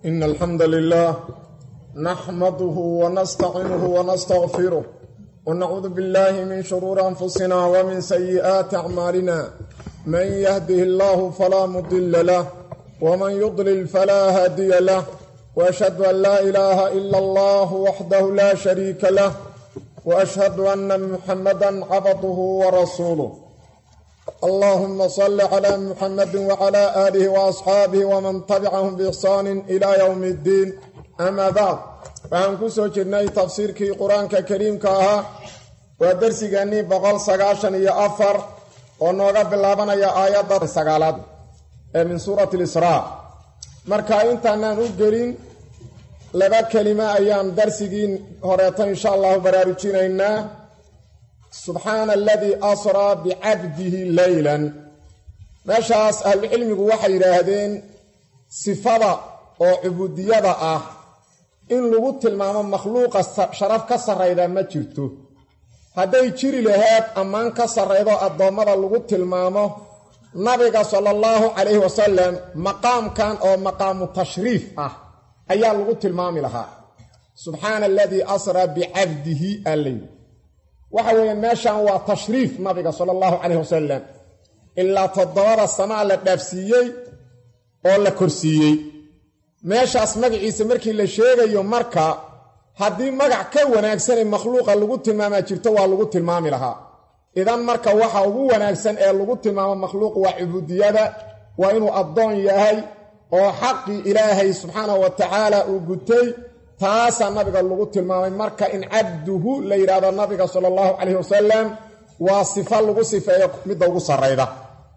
إن الحمد لله نحمده ونستعينه ونستغفره ونعوذ بالله من شرور أنفسنا ومن سيئات أعمالنا من يهده الله فلا مضل له ومن يضلل فلا هادي له وأشهد أن لا إله إلا الله وحده لا شريك له وأشهد أن محمدا عبده ورسوله اللهم صل على محمد وعلى آله وأصحابه ومن تبعهم بإحسان إلى يوم الدين أما بعد فهنكسو جرناي تفسير كي قرآن كريم كاها ودرسي جاني بقال سقاشن يا أفر ونوغا باللابنا يا آيات دار سقالات من سورة الإسراء مركا انتنا نقرين لبا كلمة أيام درسيين هريتان إن شاء الله برارجين إنا سبحان الذي أسرى بعبده ليلا ماشاس أهل العلم وحي راهدين صفة وعبودية إن لغت المعنى مخلوق شرف كسر إذا ما جرته هذا يجري لهذا أمان كسر إذا الضمر لغت المعنى نبي صلى الله عليه وسلم مقام كان أو مقام تشريف أيها لغت المعنى لها سبحان الذي أسرى بعبده الليل وحوى ماشا هو تشريف نبي صلى الله عليه وسلم إلا تدور السماء للنفسيي أو لكرسيي ماشا اسمك عيسى مركي لشيغي يوم مركا هدي مقع كوانا اكسان المخلوق اللي قلت الماما جبتوا اللي قلت المامي لها إذا مركا وحا وقوانا اكسان اللي قلت الماما مخلوق وعبودية وإنه الضون ياهي وحق إلهي سبحانه وتعالى وقلتي تاسا النبي اللي قلت الماما مركا إن عبده ليراد النبي صلى الله عليه وسلم وصفة اللي قصفة مدى قصة الرئيدة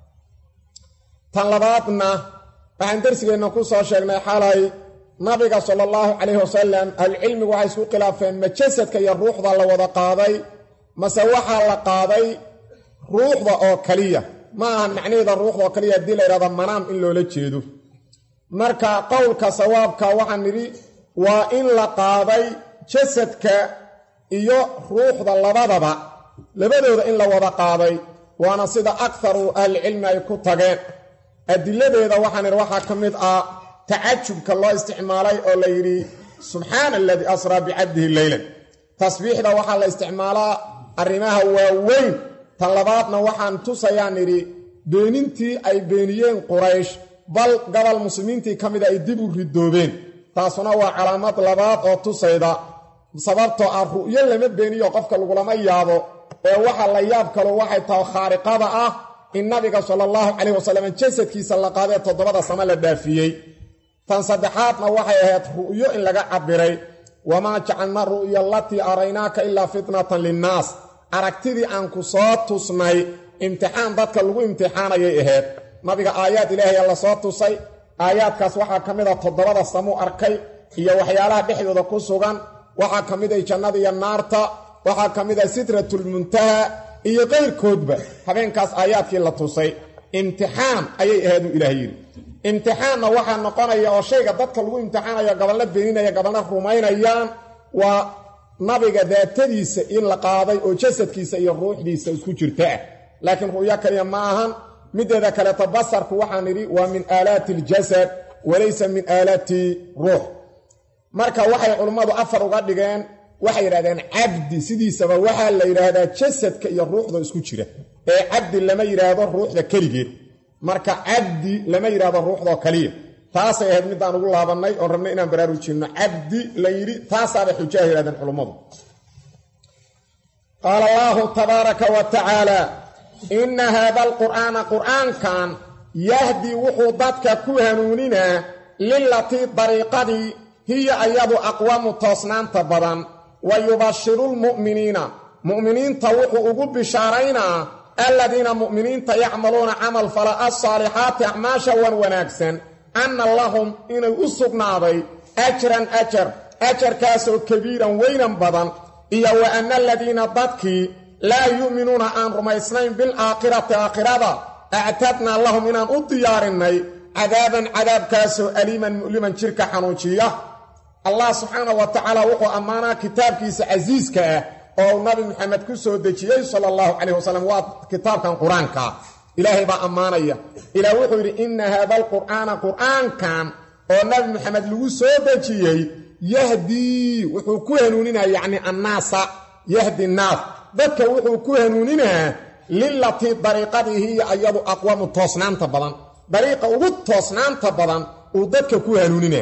تنلباتنا waxaan darsigeena ku soo sheegnay xalay nabiga sallallahu alayhi wasallam al-ilmi waxa isku khilaafeen ma jasadka iyo ruuxda la wada qaaday mase waxa la qaaday ruuxda oo kaliya ma aha macnaheedu ruuxda oo kaliya dil irada manaam in loola jeedo marka qowlka sawaabka waxaan niri waa in la qaaday jasadka iyo ruuxda labadooda in la wada qaaday waana sida aktharu al-ilmi ay ku tageen adiladeeda waxaan waxa kamid taajubka loo isticmaalay oo la yiri subhana alladhi asra bi'abdihi laylan tasbiixda waxa la isticmaalaa arimaha waaweyn talabaadna waxaan tusayaan niri beenintii ay beeniyeen quraysh bal gobol muslimiintii kamid ay dib u ridoobeen taasuna waa calaamad labaad oo tusayda sababtoo ru'yo lama beeniyo qofka lagu lama yaabo ee waxa la yaab kale waxay tahay khariqada in nabiga sallallahu alayhi wasallam jasadkiisa la qaaday todobada sama la dhaafiyay tan saddexaadna waxay ahayd ru'yo in laga cabiray wama ja'alna ru'ya allati araynaka illa fitnatan linnas aragtidii aan ku soo tusnay imtixaan dadka lagu imtixaanayay ahayd nabiga aayad ilaahay la soo tusay aayadkaas waxa kamid ah todobada samu arkay iyo waxyaalaha dhexdooda ku sugan waxa kamid ah jannada iyo naarta waxa kamid ah sidratul muntaha iyo qeyrkoodba habeenkaas aayaadkii la tusay imtixaan ayay ahayd ilaahay imtixaanna waxa noqonaya oo shayga dadka lagu imtixaanayo gabalna beeninaya gabalna rumaynayaan waa nabiga daatadiisa in la qaaday oo jasadkiisa iyo ruuxdiisa isku jirta laakiin ru'ya kaliya ma ahan mideeda kale tabasarku waxaan niri waa min aalaati aljasad walaysa min aalaati ruux marka waxay culimadu afar uga dhigeen waxay yiraahdeen abdi sidiisaba waxa la yiraahdaa jasadka iyo ruuxda isku jira ee abdi lama yiraahdo ruuxda kaligeed marka abdi lama yiraahdo ruuxda kaliya taas ay mid aan ugu laabanay oo rabnay inaan baraarujino abdi la yiri taas ay xujaah yiraahdeen culimadu qala allah tabaaraka wa ta'ala inna hadha al-qur'an kan yahdi wuxuu dadka ku hanuunina lillati tariiqadi hiya ayadu aqwamu toosnaanta badan ويبشر المؤمنين مؤمنين توقوا بشارينا الذين مؤمنين يعملون عمل فلا الصالحات أعماشا ونكسا أن اللهم إن أسقنا بي أجر كاسو كبيرا وينا بضا إيا وأن الذين ضدكي لا يؤمنون أن رميسنين بالآخرة آخرة أعتدنا اللهم إن أطيارني عذاب كاسو أليما مؤلما شركة حنوشية الله سبحانه وتعالى وقو أمانا كتاب كيس عزيز أو نبي محمد كسو دجيه صلى الله عليه وسلم وكتاب كان قرآن إلهي با أمانا إلى وقو إن هذا القرآن كان oo nabi maxamed lagu soo dejiyey yahdii wuxuu ku hanuuninaa yacni annaasa yahdi naas dadka wuxuu ku hanuuninaa lilatii dariiqadii hiya ayadu aqwamu toosnaanta badan dariiqa ugu toosnaanta badan uu dadka ku hanuuninaa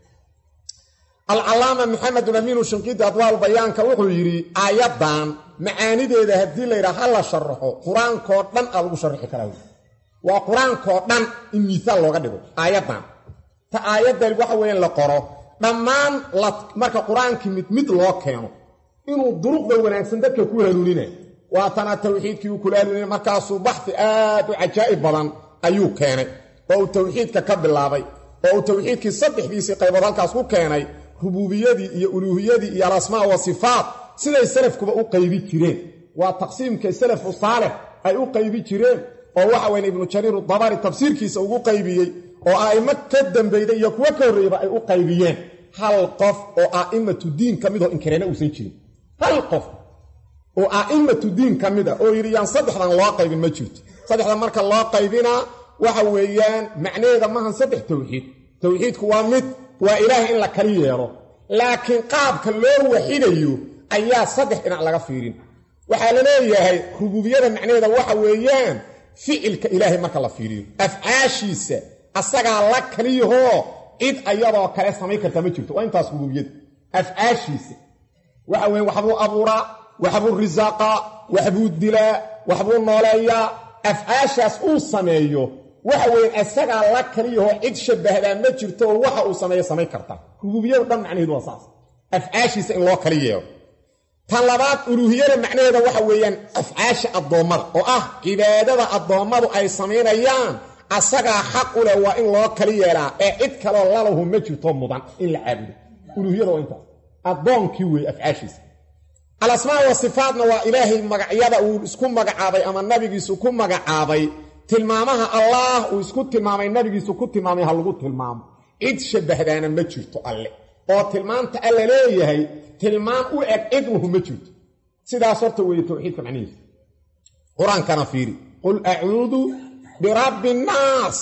alcalaama maxamedun amiinu shinqiidi adwaal bayaanka wuxuu yidhi aayaddan macaanideeda haddii la yidhaha ha la sharaxo qur-aankoo dhan aa lagu sharixi karaa waa qur-aankoo dhan in miisaal looga dhigo aayaddan ta aayaddan waxa weeyaan la qoro dhammaan marka qur-aankii mid loo keeno inuu duruqda wanaagsan dadka ku hanuunina waa tana tawxiidkii uu kula hanuunina markaasuu baxi aad u cajaa'ib badan ayuu keenay oo uu tawxiidka ka bilaabay oo uu tawxiidkii saddexdiisii qaybood halkaas ku keenay rububiyadii iyo uluuhiyadii iyo alasmaa wa sifaat siday salafkuba u qaybi jireen waa taqsiimka salafu saalix ay u qaybi jireen oo waxa weyn ibnu jariir dabari tafsiirkiisa ugu qaybiyey oo aimo ka dambayday iyo kuwa ka horreeyba ay u qaybiyeen hal qof oo a'immatu diin ka mid oo inkarena uusan jirin hal qof oo a'immatu diin ka mid ah oo yidhi yaan saddexdan loo qaybin ma jirto saddexdan marka loo qaybinaa waxa weeyaan macnaheeda maahan saddex tawxiid tawxiidku waa mid waa ilaahay in la kali yeelo laakiin qaabka loo waxidayo ayaa saddex dhinac laga fiirin waxaa la leeyahay rububiyada macnaheeda waxa weeyaan ficilka ilaahay marka la fiiriyo afcaashiisa asagaa la kaliyahoo cid ayadoo kale samayn karta ma jirto waa intaas rububiyada afcaashiisa waxa weeye waxbuu abuuraa waxbuu risaaqaa waxbuu dilaa waxbuu nooleeyaa afcaashaas uu sameeyo waxa weeye asagaa la kaliyahoo cid shabbahdaa ma jirto oo waxa uu sameeyo samayn karta rububiyadu dhan macnaheedu waa saas afcaashiisa in loo kali yeelo tan labaad uluuhiyada macnaheeda waxa weeyaan afcaasha addoommada oo ah cibaadada addoommadu ay samaynayaan asagaa xaq u leh waa in loo kali yeelaa ee cid kaloo lalahu ma jirto mudan in la caabudo uluuhiyada waa intaas addoonkii weeye afcaashiisa alasmaa wa sifaatna waa ilaahay magacyada uu isku magacaabay ama nabigiisu ku magacaabay tilmaamaha allaah uu isku tilmaamay nabigiisu ku tilmaamay ha lagu tilmaamo cid shabbahdaana ma jirto alle oo tilmaanta alla leeyahay tilmaan u eg cidluhu ma jirto sidaas horta weeye tawxiidka macnihiisa qur-aankana fiiri qul acuudu birabbi nnaas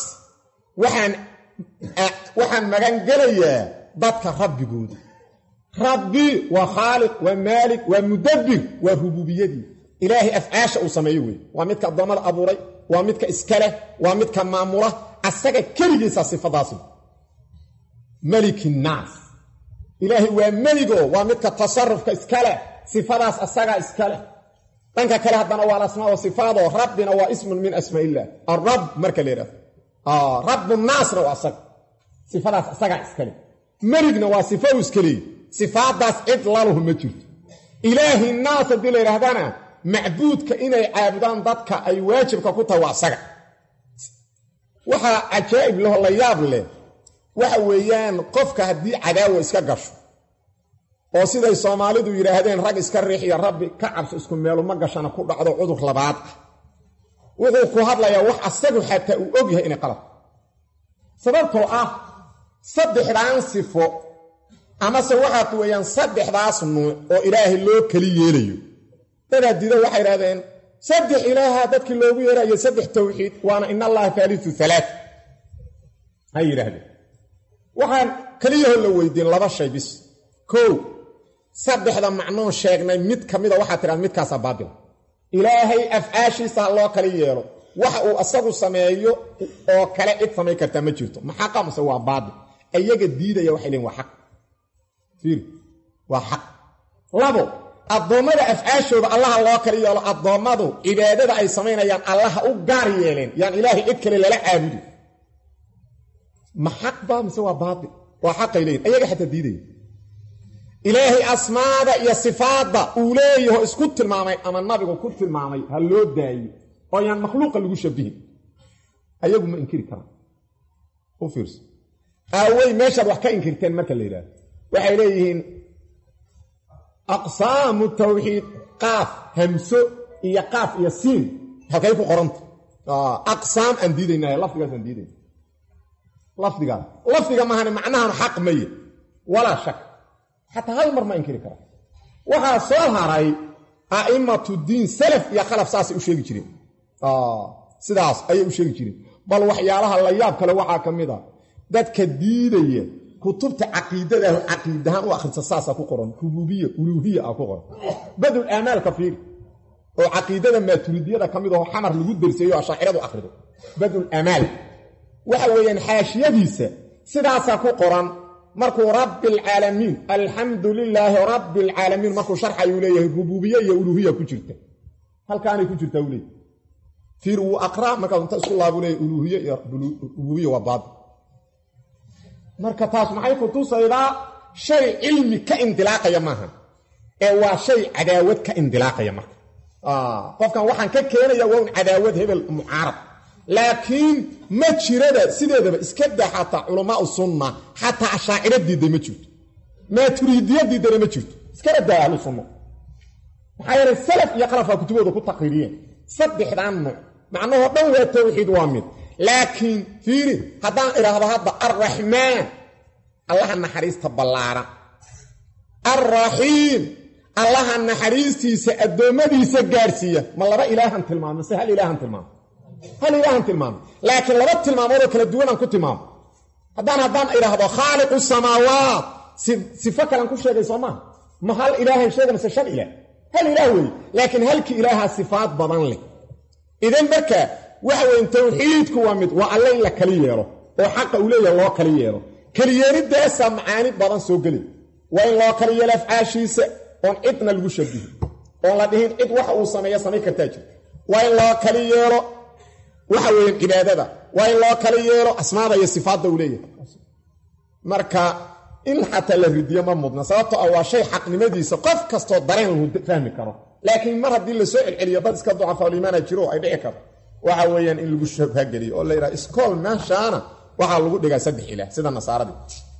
waxaan magan gelayaa dadka rabbigooda rabbi waa khaaliq waa maalik waa mudabbir waa rububiyadii ilaahay afcaasha uu sameeyo weeye waa midka addoommada abuuray waa midka iska leh waa midka maamula asaga keligiisa sifadaasi maliki nnaas ilaahay waa meligo waa midka tasarufka iska leh sifadaas asagaa iska leh dhanka kale haddana waa alasmaa wa sifaadoo rabbina waa ismun min asmaa illah arab marka la yidhahdo rabbu naasna waa asaga sifadaas asagaa iska leh meligna waa sifa uu iska leeyi sifaadaas cid laluhu ma jirto ilaahi naas haddii la yidhaahdana macbuudka inay caabudaan dadka ay waajibka ku tahay waa asaga waxaa cajaa'ib leho la yaab leh waxa weeyaan qofka haddii cadaawa iska gasho oo siday soomaalidu yidhaahdeen rag iska riixiya rabbi ka cabso isku meelu ma gashana ku dhacdo cudur labaad ah wuxuu ku hadlayaa wax asagu xataa uu og yahay inay qalab sababtoo ah saddexdaan sifo amase waxaad weeyaan saddexdaas nuuc oo ilaahay loo keli yeelayo dadaa dido waxay idhahdeen saddex ilaaha dadkii loogu yeerayo saddex tawxiid waana in allaha haaliu alaat hay yidhaahdeen waxaan keliyaho la weydiin laba shay bis kow saddexda macnoon sheegnay mid ka mida waxaa tidhahda midkaasaa baadila ilaahay afcaashiisa ha loo kali yeelo waxa uu asagu sameeyo oo kale cid samayn kartaa ma jirto maxaqa mase waa baadil iyaga diidaya waxay leeyiin waa xaq fiir waa xaq labo addoommada afcaashooda allaha loo kali yeelo addoommadu cibaadada ay samaynayaan allaha u gaar yeeleen yaan ilaahay cid kale lala caabudi ma xaq baa mise waa baatil waa xaqay leeyihin iyaga xataa diidaya ilaahay asmaada iyo sifaadda uu leeyaho isku tilmaamay ama nabigu ku tilmaamay ha loo daayo oo yaan makhluuqa lagu shabihin ayagu ma inkiri karaan u fiirso aawey meeshaad wax ka inkirteen marka la yidhaahdo waxay leeyihiin aqsaamu tawxiid qaaf hamso iyo qaaf iyo siin halkay ku qoranta aqsaam aan diidaynay lafdigaas aan diidayna lafdiga mahane macnahan xaq maye walaa shak xataa hal mar ma inkiri kara waxaa soo haray a'immatu diin salaf iyo khalaf saasay u sheegi jireen sidaas ayay u sheegi jireen bal waxyaalaha la yaab kale waxaa ka mid a dadka diidaya kutubta caqiidada caqiidahan u akhrisa saasa ku qoran rububiyya uluhiyya ku qoran badul aamal kafiir oo caqiidada maaturidiyada kamid oo xamar lagu darsayo ashaaciradu akhrido badul aamal waxa weeyaan xaashiyadiisa sidaasa ku qoran markuu rabbil alamin alhamdulillahi rabbil alamin markuu sharxayo leeyahay rububiyya iyo uluhiyya ku jirta halkaanay ku jirtaa uu leeyahay fiir uu aqra marka inta isku laabo leeyahay uluhiyya iyo rububiyya waa baad marka taas maxay ku tusaydaa shay cilmi ka indilaaqaya maaha ee waa shay cadaawad ka indilaaqaya marka qofkan waxaan ka keenaya waa un cadaawad hebel mucaarad laakiin ma jirada sideedaba iska daxata culamaa sunna xataa ashaaciradii ma jirto maaturidiyadii ma jirto iska daa ahlu sunna maxaa yeelay salaf iyo qalaf kutubooda ku taqriiriyeen saddexdan nooc macnaheedu dhan waa tawxiid waa mid laakiin fiiri haddaan iraahdo hadda arraxmaan allaha naxariista ballaaran arraxiim allaha naxariistiisa addoommadiisa gaarsiiya ma laba ilaahan tilmaamo se hal ilaahan tilmaamo laakiin laba tilmaamoodoo kala duwanaan ku tilmaamo haddaan idhaahdo khaaliqu samaawaat sifo kalan ku sheegay soo maaha ma hal ilaahan sheega mise shan ilaah hal ilaah weeye laakiin halkii ilaaha sifaad badan leh idan marka waxa weyn tawxiidku waa mid waa alle in la kali yeelo oo xaqa uu leeyahay loo kali yeelo kaliyeeridaasa macaani badan soo geli waa in loo kali yeelo afcaashiisa oon cidna lagu shabihi oon la dhihin cid waxa uu sameeya samay kartaa jir waa in loo kali yeelo waxa weyn cibaadada waa in loo kali yeelo asmaada iyo sifaadda uu leeyahay marka in xataa la ridiyo ma mudna sababtoo ah waa shay xaqnimadiisa qof kastoo dareen lagu fahmi karo laakiin mar haddii la soo celceliyo dad iska ducafaa liimaana jiro ay dhici karto waxa weeyaan in lagu shabhageliyo oo la yidhaha iskool meeshaana waxaa lagu dhigaa 3 ilaah sida nasaaradii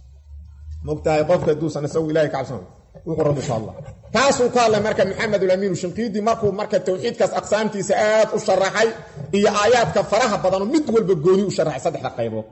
mogtahay qofka duusan isagu ilaahay ka cabsan wuxuu rabbi insha Allah taasuu ka hadlay marka maxamed al-amiin shinqiidi markuu marka tawxiidkaas aqsaamtiisa aad u sharaxay iyo aayaadka faraha badan mid walba gooni u sharaxay 3 qaybood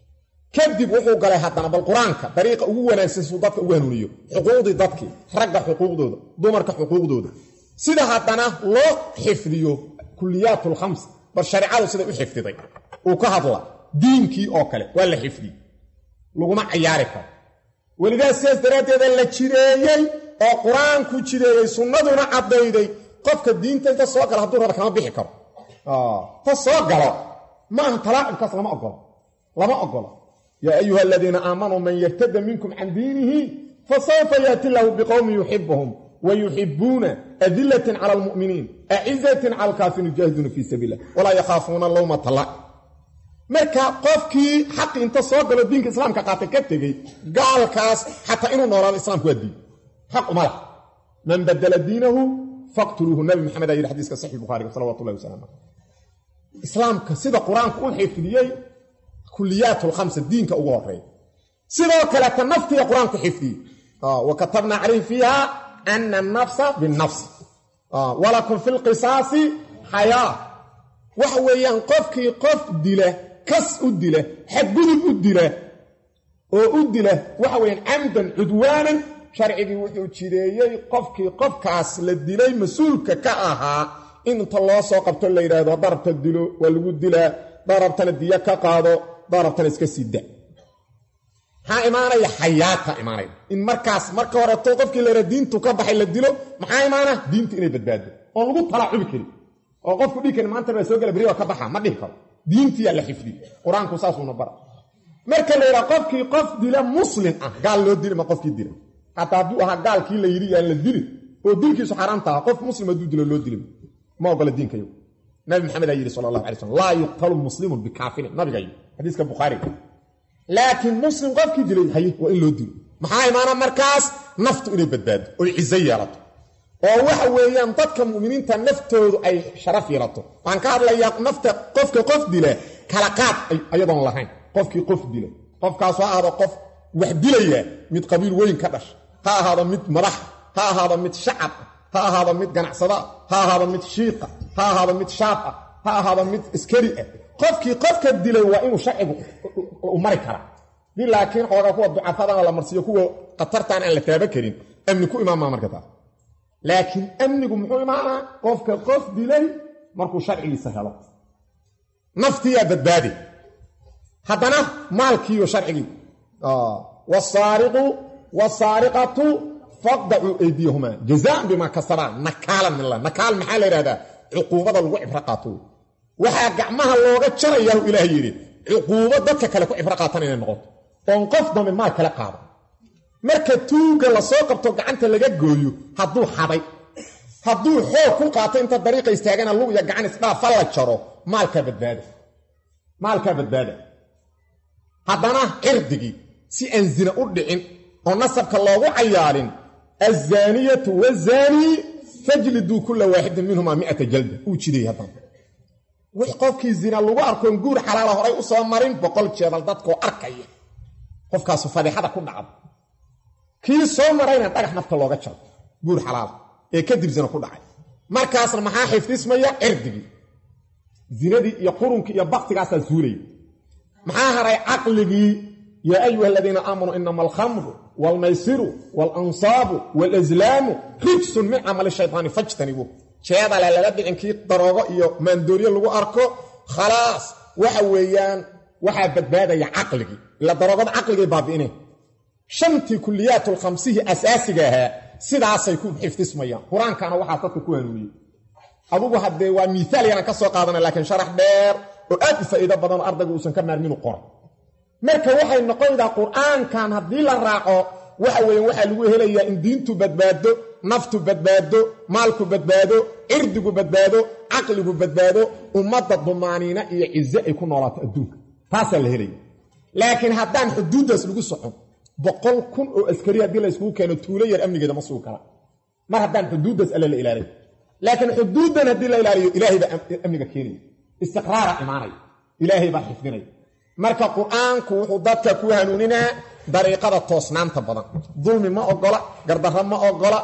kadib wuxuu galay haddana bal quraanka dariiqa ugu wanaagsan suu dadka ugu hanuuniyo xuquuqdii dadkii ragga xuquuqdooda dumarka xuquuqdooda sida haddana loo xifdiyo kulliyaatul khams bar shariicadu sida u xifdiday uu ka hadla diinkii oo kale waa la xifdi laguma ciyaari karo walidaas sidaas daraaddeed la jireeyay oo quraanku jireeyay sunnaduna cadayday qofka diinta inta soo gala hadduu raba kama bixi karo ta soo galo ma aha talaacibkaas lama ogola yaa ayuha aladiina aamanuu man yartada minkum can diinihi fasawfa yaati lahu biqowmin yuxibuhum ويحبون أذلة على المؤمنين أعزة على الكافرين يجاهدون في سبيل الله ولا يخافون لومة لائم marka qofkii xaq inta soo galo diinka islaamka qaatay ka tagay gaalkaas xataa inuu noolaado islaamku waa diin xaq uma laha man badala diinahu faqtuluhu nabi maxamed ayir xadiiska sahih bukhari sallallahu alayhi wasallam islaamka sida quraanku u xifdiyay kulliyaatul khamsa diinka ugu horeey sidoo kale ta naftiga quraanku xifdiyay wa katabna alayhi fiha أن النفس بالنفس ولكم في القصاص حياة وحويان قفكي قف دله كس أدله حقود أدله وأدله وحويان عمدا عدوانا شرعي وحو تشيريي قفكي قفكاس للدلي مسؤولك كأها إن الله سوقبت اللي إرادة ضربت الدلو والودله ضربت الدية كقاضو ضربت الاسكسيدة ها إيمانا يا حياتها إيمانا إن مركا ورطو قفكي ليرا دينتو كبحي للدلو محا إيمانا دينتو إني بدبادو ونقول طلع عبكري وقفكو ديكي ما أنت بسوق البريوة كبحا ما ديه كرو دينتي يا اللي حفدي قرآنكو ساسو نبرا مركا ليرا قفكي قف ديلا مسلم قال له ديلا ما قفكي ديلا حتى أبوها قال كي ليري يعني الديلا ودينكي سحرانتها قف مسلم دو ديلا لو ديلا ما هو قال الدين كيو نبي محمد أيري صلى الله عليه وسلم لا يقتل مسلم بكافر نبي جاي حديث كالبخاري لكن مسلم قفكي ديلا هي وإن لو ديلا maxaa imaana markaas naftu inay badbaado oo ciise yeelato oo waxa weeyaan dadka muuminiinta naftoodu ay sharaf yeelato waan ka hadlayaa nafta qofka qof dila kala qaad ayadoon lahayn qofkii qof dila qofkaas waa aado qof wax dilaya mid qabiil weyn ka dhash ha ahaado mid madax ha ahaado mid shacab ha ahaado mid ganacsada ha ahaado mid shiiqa ha ahaado mid shaab ha ahaado mid iskari qofkii qofka dilay waa inuu sharcigu u mari kara laakiin xoogaa kuwa ducafada la marsiyo kuwa qatartaan aan la taaba karin amni ku imaama markaa laakiin amnigu muxuu imaana qofka qof dilay markuu sharcigiisa helo naftiya badbaadi haddana maalkiiyo sharcigii wasaariqu wasaariqatu faqdacuu aydiyahumaa jazaan bimaa kasabaa nakaalan min allah nakaal maxaa la yidhahdaa cuquubada lagu cibro qaato waxaa gacmaha looga jarayaa ilaahay yidhi cuquubo dadka kale ku cibro qaatan inay noqoto oon qof dambe maal kala qaado marka tuuga la soo qabto gacanta laga gooyo hadduu xaday hadduu xoog ku qaato inta dariiqa istaagana lug iyo gacan isdhaafa la jaro maalkaa badbaada haddana cirdigii si aan zina u dhicin oo nasabka loogu cayaalin azaaniyatu wazaanii fajliduu kulla waaxidin minhumaa 100 jalda uu jiday haddana wix qofkii zina lagu arkoon guur xalaala horay u soo marin 100 jeedal dadkoo arkaya qofkaasu fadixada ku dhacda kii soo marayna dhagax nafta looga jaro guur xalaal ee kadib zina ku dhacay markaasna maxaa xifdismaya cirdigii zinadii iyo qurunkii iyo baktigaasaa zuulay maxaa haray caqligii yaa ayuha aladiina aamanuu inama alkhamru waalmaysiru waalansaabu waalazlaamu rijsun min camali shaytaani fajtanibuu jeedale lala dhicinkii daroogo iyo maandooriye lagu arko khalaas waxa weeyaan waxaa badbaadaya caqligii ila daroogada caqligay baabi'ineen shantii kulliyaatul khamsihii asaasiga ahaa sidaasay ku xifdismayaan qur-aankana waxaa dadka ku hanuuniyey adugu haddee waa miiaal yaraan ka soo qaadana laakiin sharax dheer oo aad u faa'iido badanoo ardayga uusan ka maarminu qoray marka waxay noqonaydaa qur-aankan haddii la raaco waxa weeyaan waxaa lagu helayaa in diintu badbaado naftu badbaado maalku badbaado cirdigu badbaado caqligu badbaado ummadda dumaaniina iyo cize ay ku noolaato adduunka taasaa la helaya laakiin haddaan xuduuddaas lagu socon 100,000 oo askari haddii la iskugu keeno tuulo yar amnigeeda ma sugi kara mar haddaan xuduuddaas alla la ilaalin laakiin xuduuddan haddii la ilaaliyo ilaahay baa amniga keenaya istiqraara imaanaya ilaahay baa xifdinaya marka qur-aanku wuxuu dadka ku hanuuninaa dariiqada toosnaanta badan dulmi ma ogola gardarro ma ogola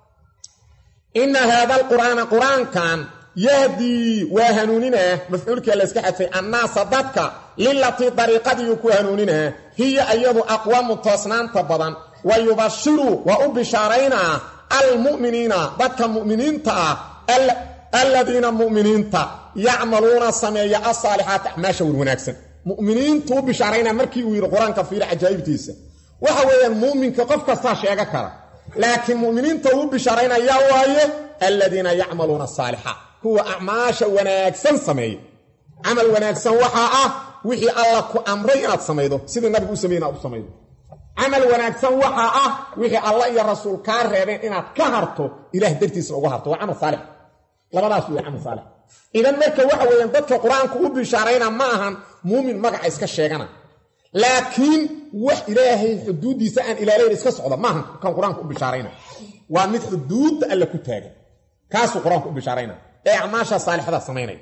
inna haada alqur'aana qur-aankan yahdii waa hanuuninaa mafcuulkii la iska xadfay annaasa dadka lilatii dariiqadiiu ku hanuuninaa hiya iyadu aqwamu toosnaanta badan wa yubashiru waa u bishaaraynaa almu'miniina dadka mu'miniinta ah aladiina mu'miniinta yacmaluuna sameeya asaalixaat acmaasha war wanaagsan mu'miniintu u bishaaraynaa markii uu yidhi qur-aanka fiiri cajaa'ibtiisa waxa weeyaan mu'minka qof kastaa sheega kara laakiin mu'miniinta uu bishaaraynayaa waaye aladiina yacmaluuna asaalixaat kuwa acmaasha wanaagsan sameeya camal wanaagsan waxaa ah wixii alla ku amray inaad samaydo sidii nabigu u sameeyey inaad u samaydo camal wanaagsan waxaa ah wixii alla iyo rasuul kaa reebeen inaad ka harto ilaah dartiisa uga harto waa camal saalix labadaas waa camal saalix idan marka waxa weeyaan dadka qur-aanku u bishaarayna ma ahan muumin magaca iska sheegana laakiin wax ilaahay xuduuddiisa aan ilaalayn iska socda maaha kan qur-aanku u bishaarayna waa mid xuduudda alla ku taagan kaasuu qur-aanku u bishaarayna ee acmaasha saalixada samaynaya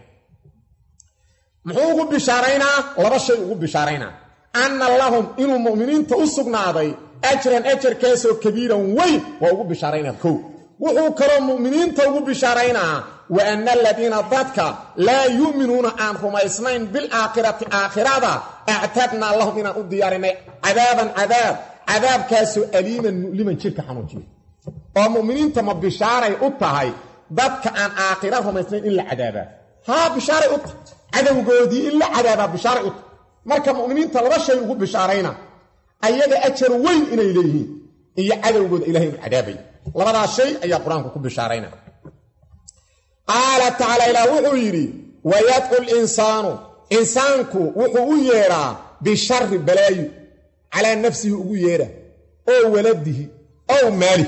muxuu ugu bishaaraynaa laba shay ugu bishaaraynaa anna lahum inuu mu'miniinta u sugnaaday ajran ajarkaasoo kabiiran weyn waa ugu bishaaraynaa kow wuxuu kaloo mu'miniinta ugu bishaaraynaa wa anna aladiina dadka laa yu'minuuna aan rumaysnayn bilaakhirati aakhirada actadnaa lahum inaan u diyaarinay cadaaban cadaabkaasoo aliiman mu'liman jirka xanuujiyo oo mu'miniinta ma bishaaray u tahay dadka aan aakhira rumaysnayn in la cadaabaa haa bishaaray u tahay cadowgoodii in la cadaabaa bishaaray u tahay marka mu'miniinta laba shay ugu bishaarayna ayaga ajar weyn inay leeyihiin iyo cadowgooda ilahay inu cadaabay labadaas shay ayaa qur-aanku ku bishaarayna qaala tacaala ilaah wuxuu yidhi wayadcu linsaanu insaanku wuxuu u yeedhaa bishari balaayu calaa nafsihi ugu yeedha oo waladihi ow maalih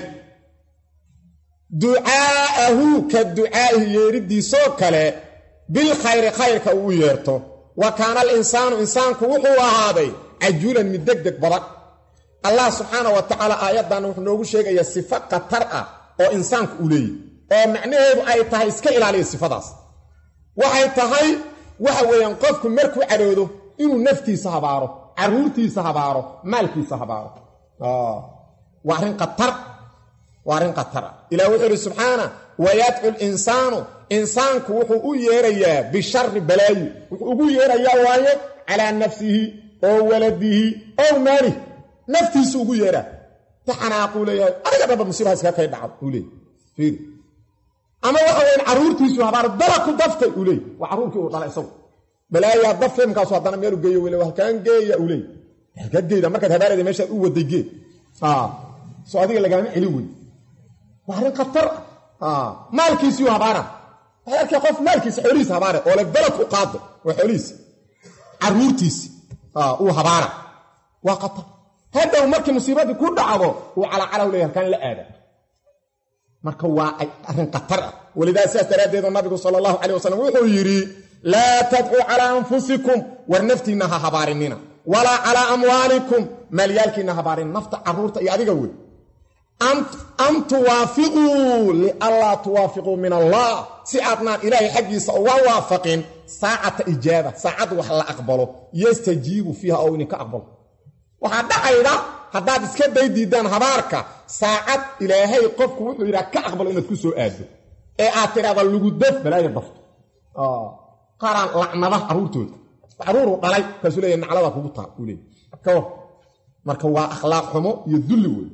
ducaa'ahu ka ducaa'ihi yeedhidiisoo kale bilkhayri khayrka uu u yeerto wa kaana alinsaanu insaanku wuxuu ahaaday cajuulan mid degdeg badan allah subxaana wa tacaala aayaddan wuxuu noogu sheegayaa sifo khatar ah oo insaanku u leeyahy oo macnaheedu ay tahay iska ilaaliya sifadaas waxay tahay waxa weeyaan qofku markuu cadhoodo inuu naftiisa habaaro carruurtiisa habaaro maalkiisa habaaro waa arrin khatar ah ilah wuxuu idhi subxaana wayadcu linsaanu insaanku wuxuu u yeerayaa bishari balaayi wuxuu ugu yeerayaa waaye calaa nafsihi oo waladihi ow maalih naftiisu ugu yeeraa taxanaaquu leeyahay adiga dhanba musiibaha iskaga kay dhacad uu leey fiiri ama waxa weyan carruurtiisu habaar dala ku daftay uu leey waa carruurkii uu dhalay isagu balaayaa dafimkaasu haddana meel u geeyo weli halkaan geeya u leey halkaad geeyda markaad habaarada meeshaad u waday gee soo adiga lagama celin wey waa arrin khatar maalkiisii habaara waxay arkay qof maalkiisa xoolihiisa habaara oo la balad u qaado waa xoolihiisa caruurtiisi uu habaara waa khatar hadhow markii musiibadii ku dhacdo uu calacala leeyahay halkaan la aada marka waa arrin khatar walidaa sidaas daraaddeed nabigu sala allahu calayh wasalam wuxuu yidhi laa tadcuu calaa anfusikum war naftiinna ha habaarinina walaa calaa amwaalikum maalyaalkiinna habaarin nafta carruurta iyo adiga wey an tuwaafiquu lianlaa tuwaafiquu min allah si aadnaan ilaahay xaggiisa uga waafaqin saacata ijaaba saacad wax la aqbalo yastajiibu fiiha oo idinka aqbalo waxaa dhacayda haddaad iska daydiidaan habaarka saacad ilaahay qofku wuxuu yidhaha ka aqbalo inaad ku soo aado ee aad tidhahda lagu daf balaaya dafto qaaraan lacnada carruurtooda carruuruu dhalay kaasuu leeyahy naclada kugu taal uu leeyay marka waa akhlaaq xumo iyo dulli wey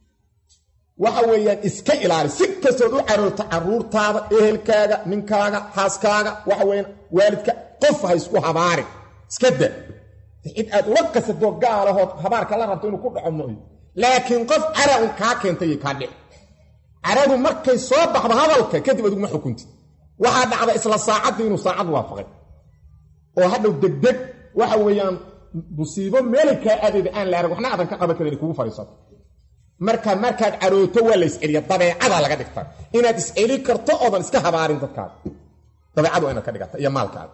waxa weeyaan iska ilaali si kastood u caroorto carruurtaada ehelkaaga ninkaaga xaaskaaga waxa weeyaan waalidka qof ha isku habaarin iska da cid aad ula kasadoo gaalahood habaarka la rabto inuu ku dhaco mooyo laakiin qof cara un kaa keentay kaa dhici caradu markay soo baxdo hadalka kadib adiguma xukunti waxaa dhacda isla saacaddii inuu saacad waafaqay oo hadhow degdeg waxa weeyaan musiibo meelay kaa aadayda aan la arag waxna aadan ka qaban karin kugu fadhiisato markaad carooto waa la isceliya dabeecadaa laga dhigta inaad isceli karto oodan iska habaarin dadkaada dabeecadu waa inaad ka dhigata iyo maalkaada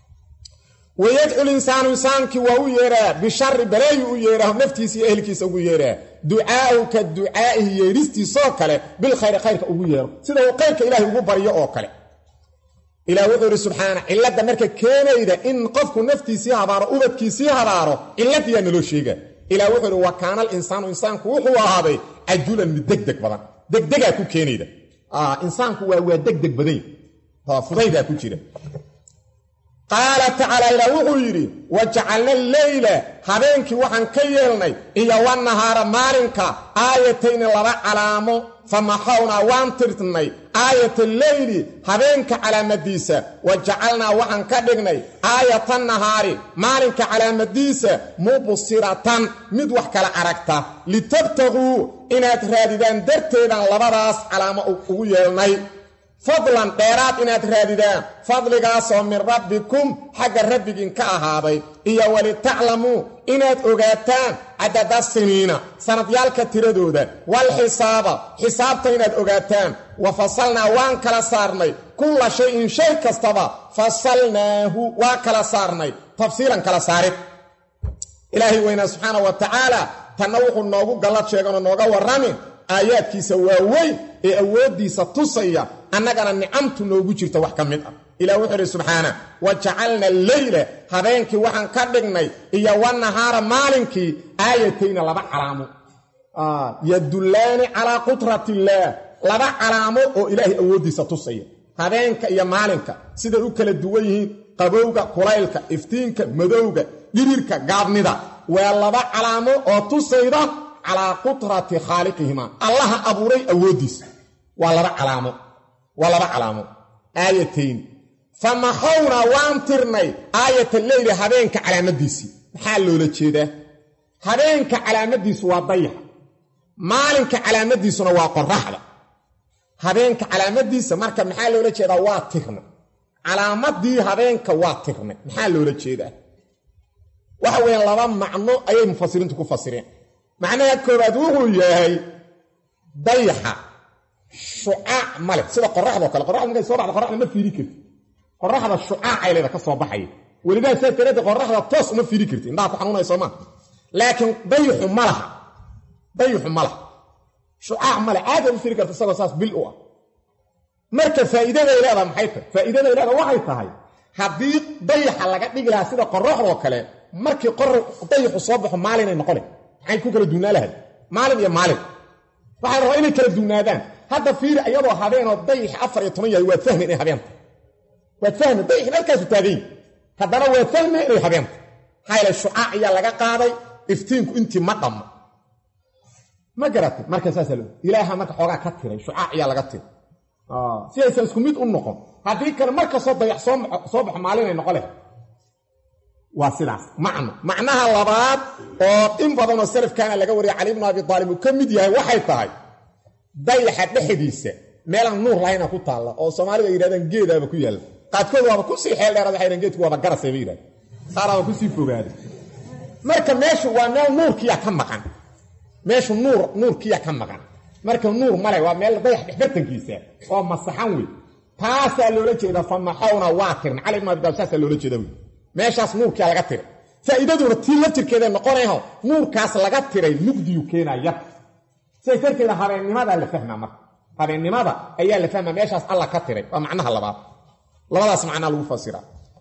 wayadcu linsaanu insaankii waa u yeeraa bishari baleeyu u yeeraa naftiisa iyo ehelkiisa ugu yeeraa ducaa'u ka ducaa'ihi yeeristiisoo kale bilkhayri khayrka ugu yeero sida uu khayrka ilaahay ugu baryo oo kale ilaah wuxuu yidhi subxaana cilladda marka keenayda in qofku naftiisii habaaro ubadkiisii habaaro cilladiyaa naloo sheegaa ilaah wuxuu yidhi wa kaana alinsaanu insaanku wuxuu ahaaday cajulan mid degdeg badan degdegaa ku keenayda insaanku waa degdeg badan fudaydaa ku jira qaala tacaala ilaah wuxuu yidhi wa jacalna alleyla habeenkii waxaan ka yeelnay iyo wannahaara maalinka aayatayni laba calaamo famaxawnaa waan tirtnay aayata alleyli habeenka calaamadiisa wa jacalnaa waxaan ka dhignay aayatanahaari maalinka calaamadiisa mubsiratan mid wax kala aragta litabtaguu inaad raadidaan darteedaan labadaas calaamo ugu yeelnay fadlan dheeraad inaad raadidaan fadligaasoo min rabbikum xagga rabbigiin ka ahaaday iyo walitaclamuu inaad ogaataan cadada siniina sanadyaalka tiradooda walxisaaba xisaabta inaad ogaataan wa fasalnaa waan kala saarnay kulla shayin shay kastaba fasalnaahu waa kala saarnay tafsiilan kala saarid ilaahay weynaa subxaana wa tacaala tanna wuxuu noogu gallad sheeganoo nooga warramin aayaadkiisa waaweyn ee awooddiisa tusaya annagana nicamtu noogu jirta wax ka mid ah ilaah wuxuu idhi subxaana wa jacalna alleyla habeenkii waxaan ka dhignay iyo wannahaara maalinkii aayatayna laba calaamo yadullaani calaa qudratillaah laba calaamo oo ilaahay awooddiisa tusaya habeenka iyo maalinka siday u kala duwan yihiin qabowga kulaylka iftiinka madowga dhirirka gaabnida waa laba calaamo oo tusayda calaa qudrati khaaliqihima allaha abuuray awooddiisa waa laba calaamo aayatayn famaxawnaa waan tirnay aayata leyli habeenka calaamadiisii maxaa loola jeedaa habeenka calaamadiisu waa dayaxa maalinka calaamadiisuna waa qoraxda habeenka calaamadiisa marka maxaa loola jeedaa waa tirnay calaamadii habeenka waa tirnay maxaa loola jeedaa waxa weeyaan laba macno ayay mufasiriintu ku fasireen macnaha koobaad wuxuu yahay dayaxa shucaac male sida qoraxdoo kale qoraxda markay soo baxda qoraxda ma fiiri karti qoraxda shucaacay leeda ka soo baxaya welidaa saa tiraada qoraxda toos uma fiiri karti indhaha ku xanuunayso ma laakiin dayaxu ma laha shucaac male caadi u fiiri karta isagoo saas bil u ah marka faa'iidaday leedahay maxay tahay faa'iidaday leedahay waxay tahay haddii dayaxa laga dhigi lahaa sida qoraxdoo kale markii dayaxu soo baxo maalinay noqonay maxay ku kala duunaa lahayd maalin iyo maalin waxay rabaa inay kala duunaadaan hadda fiiri iyadoo habeenoo dayax 14 yahay waad fahmi inay habeenta waad fahmi dayax halkaasu taagayn haddana waad fahmi inay habeenta hayla shucaac ayaa laga qaaday iftiinku intii ma dhamma ma garatay marka saasa loo ilaaha marka xoogaa ka tiray shucaac ayaa laga tiray si aysan isku mid u noqon haddii kale marka soo dayax soo baxo maalin ay noqon lahayd واسلاس معناها لباد إن بدنا السلف كان لقى وري علي بن أبي طالب وكم ديها وحي طاي ضيح دحديسه meelan nuur lahayn ku taala oo Soomaaliga yiraahdaan geedaba ku yaal qaadkood waa ku sii xeel dheeraad waxay geedku waa garasay yiraahdaan saara ku sii fogaaday marka meeshu waa meel nuurkiya ka maqan meeshu nuurkiya ka maqan marka nuur male waa meel dayax dhexbartankiisa oo masaxan weey taasa loola jeeda famaxawna waatirn cali ibn abi dabsaas loola jeeda meeshaas nuurkiya laga tiray faa'iidaduna tii la tirkeeda noqonayo nuurkaas laga tiray mugdiyu keenaya saytarkeeda habeennimada la fahmaa marka habeennimada ayaa la fahmaa meeshaas alla ka tiray waa macnaha labadaas macna lagu fasira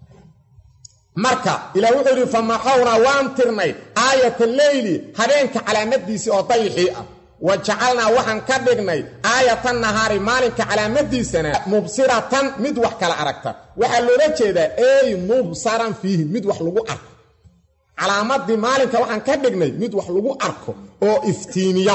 marka ilaa wuxuu yiri famaxawna waan tirnay aayatul layli habeenka calaamadiisi oo dayixi ah wajacalna waxaan ka dhignay aayatan nahaari maalinka calaamadiisana mubsiratan mid wax kala aragta waxa loola jeedaa ay mubsaran fihi mid wax lagu arko calaamadii maalinka waxaan ka dhignay mid wax lagu arko oo iftiimiya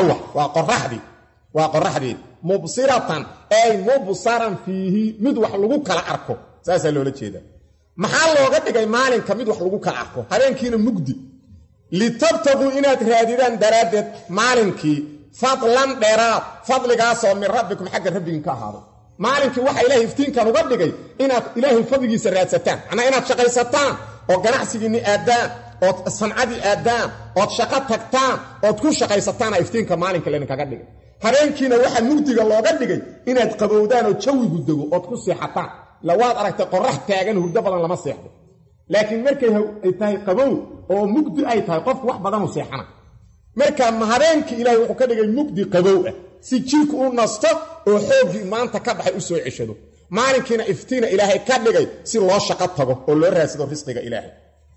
waa qoraxdii mubsiratan ay mubsaran fihi mid wax lagu kala arko saasa loola jeedaa maxaa looga dhigay maalinka mid wax lagu kala arko habeenkiina mugdi litabtagu inaad raadidaan daraadeed maalinkii fadlan dheeraad fadligaasoo min rabbikum xagga rabbigiin ka ahaado maalinkii waxa ilaahay iftiinkan uga dhigay inaad ilaahay fadligiisa raadsataan macnaa inaad shaqaysataan oo ganacsigiinni aadaan ood sancadii aadaan ood shaqo tagtaan ood ku shaqaysataan iftiinka maalinka laydinkaga dhigay habeenkiina waxaa mugdiga looga dhigay inaad qabowdaan oo jawigu dego ood ku seexataan lawaad aragtay qorax taagan hurdo badan lama seexdo laakiin markay ay tahay qabow oo mugdi ay tahay qofku wax badan u seexana marka habeenkii ilaahay wuxuu ka dhigay mugdi qabow ah si jirku u nasto oo xoogii maanta ka baxay u soo ceshado maalinkiina iftiina ilaahay ka dhigay si loo shaqo tago oo loo raadsado risqiga ilaahay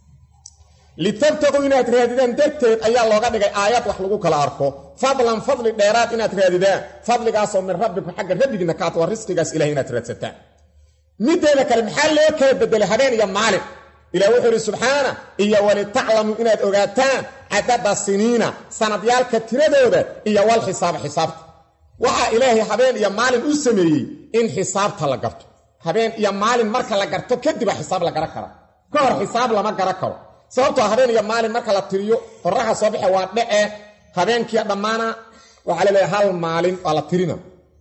litabtagu inaad raadidaan darteed ayaa looga dhigay aayad wax lagu kala arko fadlan fadli dheeraad inaad raadidaan fadligaasoo min rabbikum xagga rabbigiina kaat waa risqigaas ilaahay inaad raadsataan mideeda kale maxaa loo kala bedelay habeen iyo maalin ilaa wuxuu yidhi subxaana iyo walitaclamu inaad ogaataan cadada siniina sanadyaalka tiradooda iyo wal xisaabta waxaa ilaahay habeen iyo maalin u sameeyey in xisaabta la garto habeen iyo maalin marka la garto kadib xisaab la garan kara ka hor xisaab lama garan karo sababtoo habeen iyo maalin marka la tiriyo qoraxa soo baxay waa dhece habeenkii dhamaana waxa la leeyahay hal maalin waa la tirina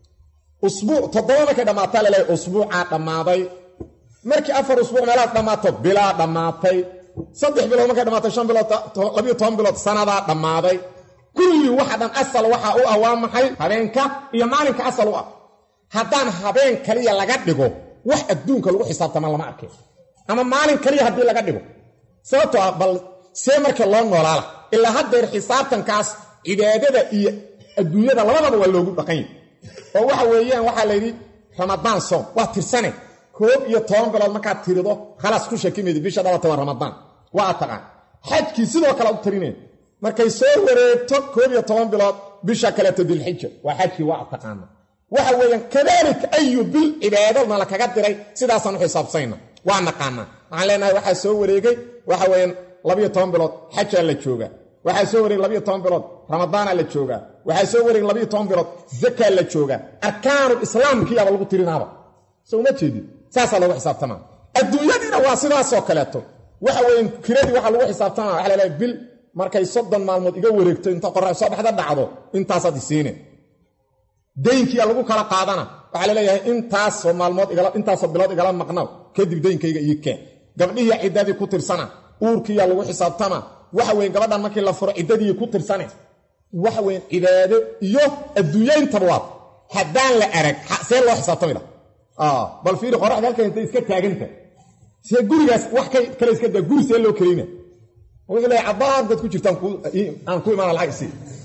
usbuuc toddoba markay dhamaataa la leeyahay usbuuca dhamaaday markii 4 usbuuc meelaha dhamaato bilaa dhamaatay 3 bilood markay dhamaato 5 bilood 12 bilood sanada dhamaaday kulli waxa dhan asal waxa uu ah waa maxay habeenka iyo maalinka asal u ah haddaan habeen kaliya laga dhigo wax adduunka lagu xisaabtama lama arkay ama maalin kaliya haddii laga dhigo sababtoo ah bal see marka loo noolaala ilaa haddeer xisaabtankaas cibaadada iyo adduunyada labadaba waa loogu dhaqan oo waxa weeyaan waxa la yiri ramadaan soom waa tirsane 11 bilood markaad tirido khalaas ku shakimeed bisha dhalata waa ramadaan waa taqaan xajkii sidoo kale u tirineen markay soo wareegto 11 bilood bisha kale bil xijja waa xajkii waa taqaan waxa weeyaan kadalik ayu bil cibaadada la kaga diray sidaasaan u xisaabsayna waa naqaana waxaan leenahay waxa soo wareegay waxa weeyaan 12 bilood xajja la jooga waxa soo wareegay 12 bilood ramadaan la jooga waxa soo wareegay 12 bilood zakaa la jooga arkaanul islaamkiya lagu tirinaaba soo ma jeedin saasa lagu xisaabtamaa adduunyadina waa sidaas oo kaleeto waxa weeyaan kiradii waxa lagu xisaabtamaa waxa la bil markay 30 maalmood iga wareegto inta qorax soo baxda dhacdo intaas aad isiineen deenkii lagu kala qaadana waxa la leeyahay intaas oo maalmood intaas oo bilood igala maqnaa kadib deenkayga ii keen gabdhihii ciidadii ku tirsana uurkii lagu xisaabtamaa waxa weyn gabadhan markii la furo ciidadii ku tirsanay waxa weyn cibaado iyo adduunyaynta waa haddaan la arag see loo xisaabtamida bal fiiri qoraxda halka inta iska taaganta see gurigaas wax kale iska daa guri see loo kaleeyna wuxuu leeyahay cabaar dad ku jirtaan aan ku imaan lacag si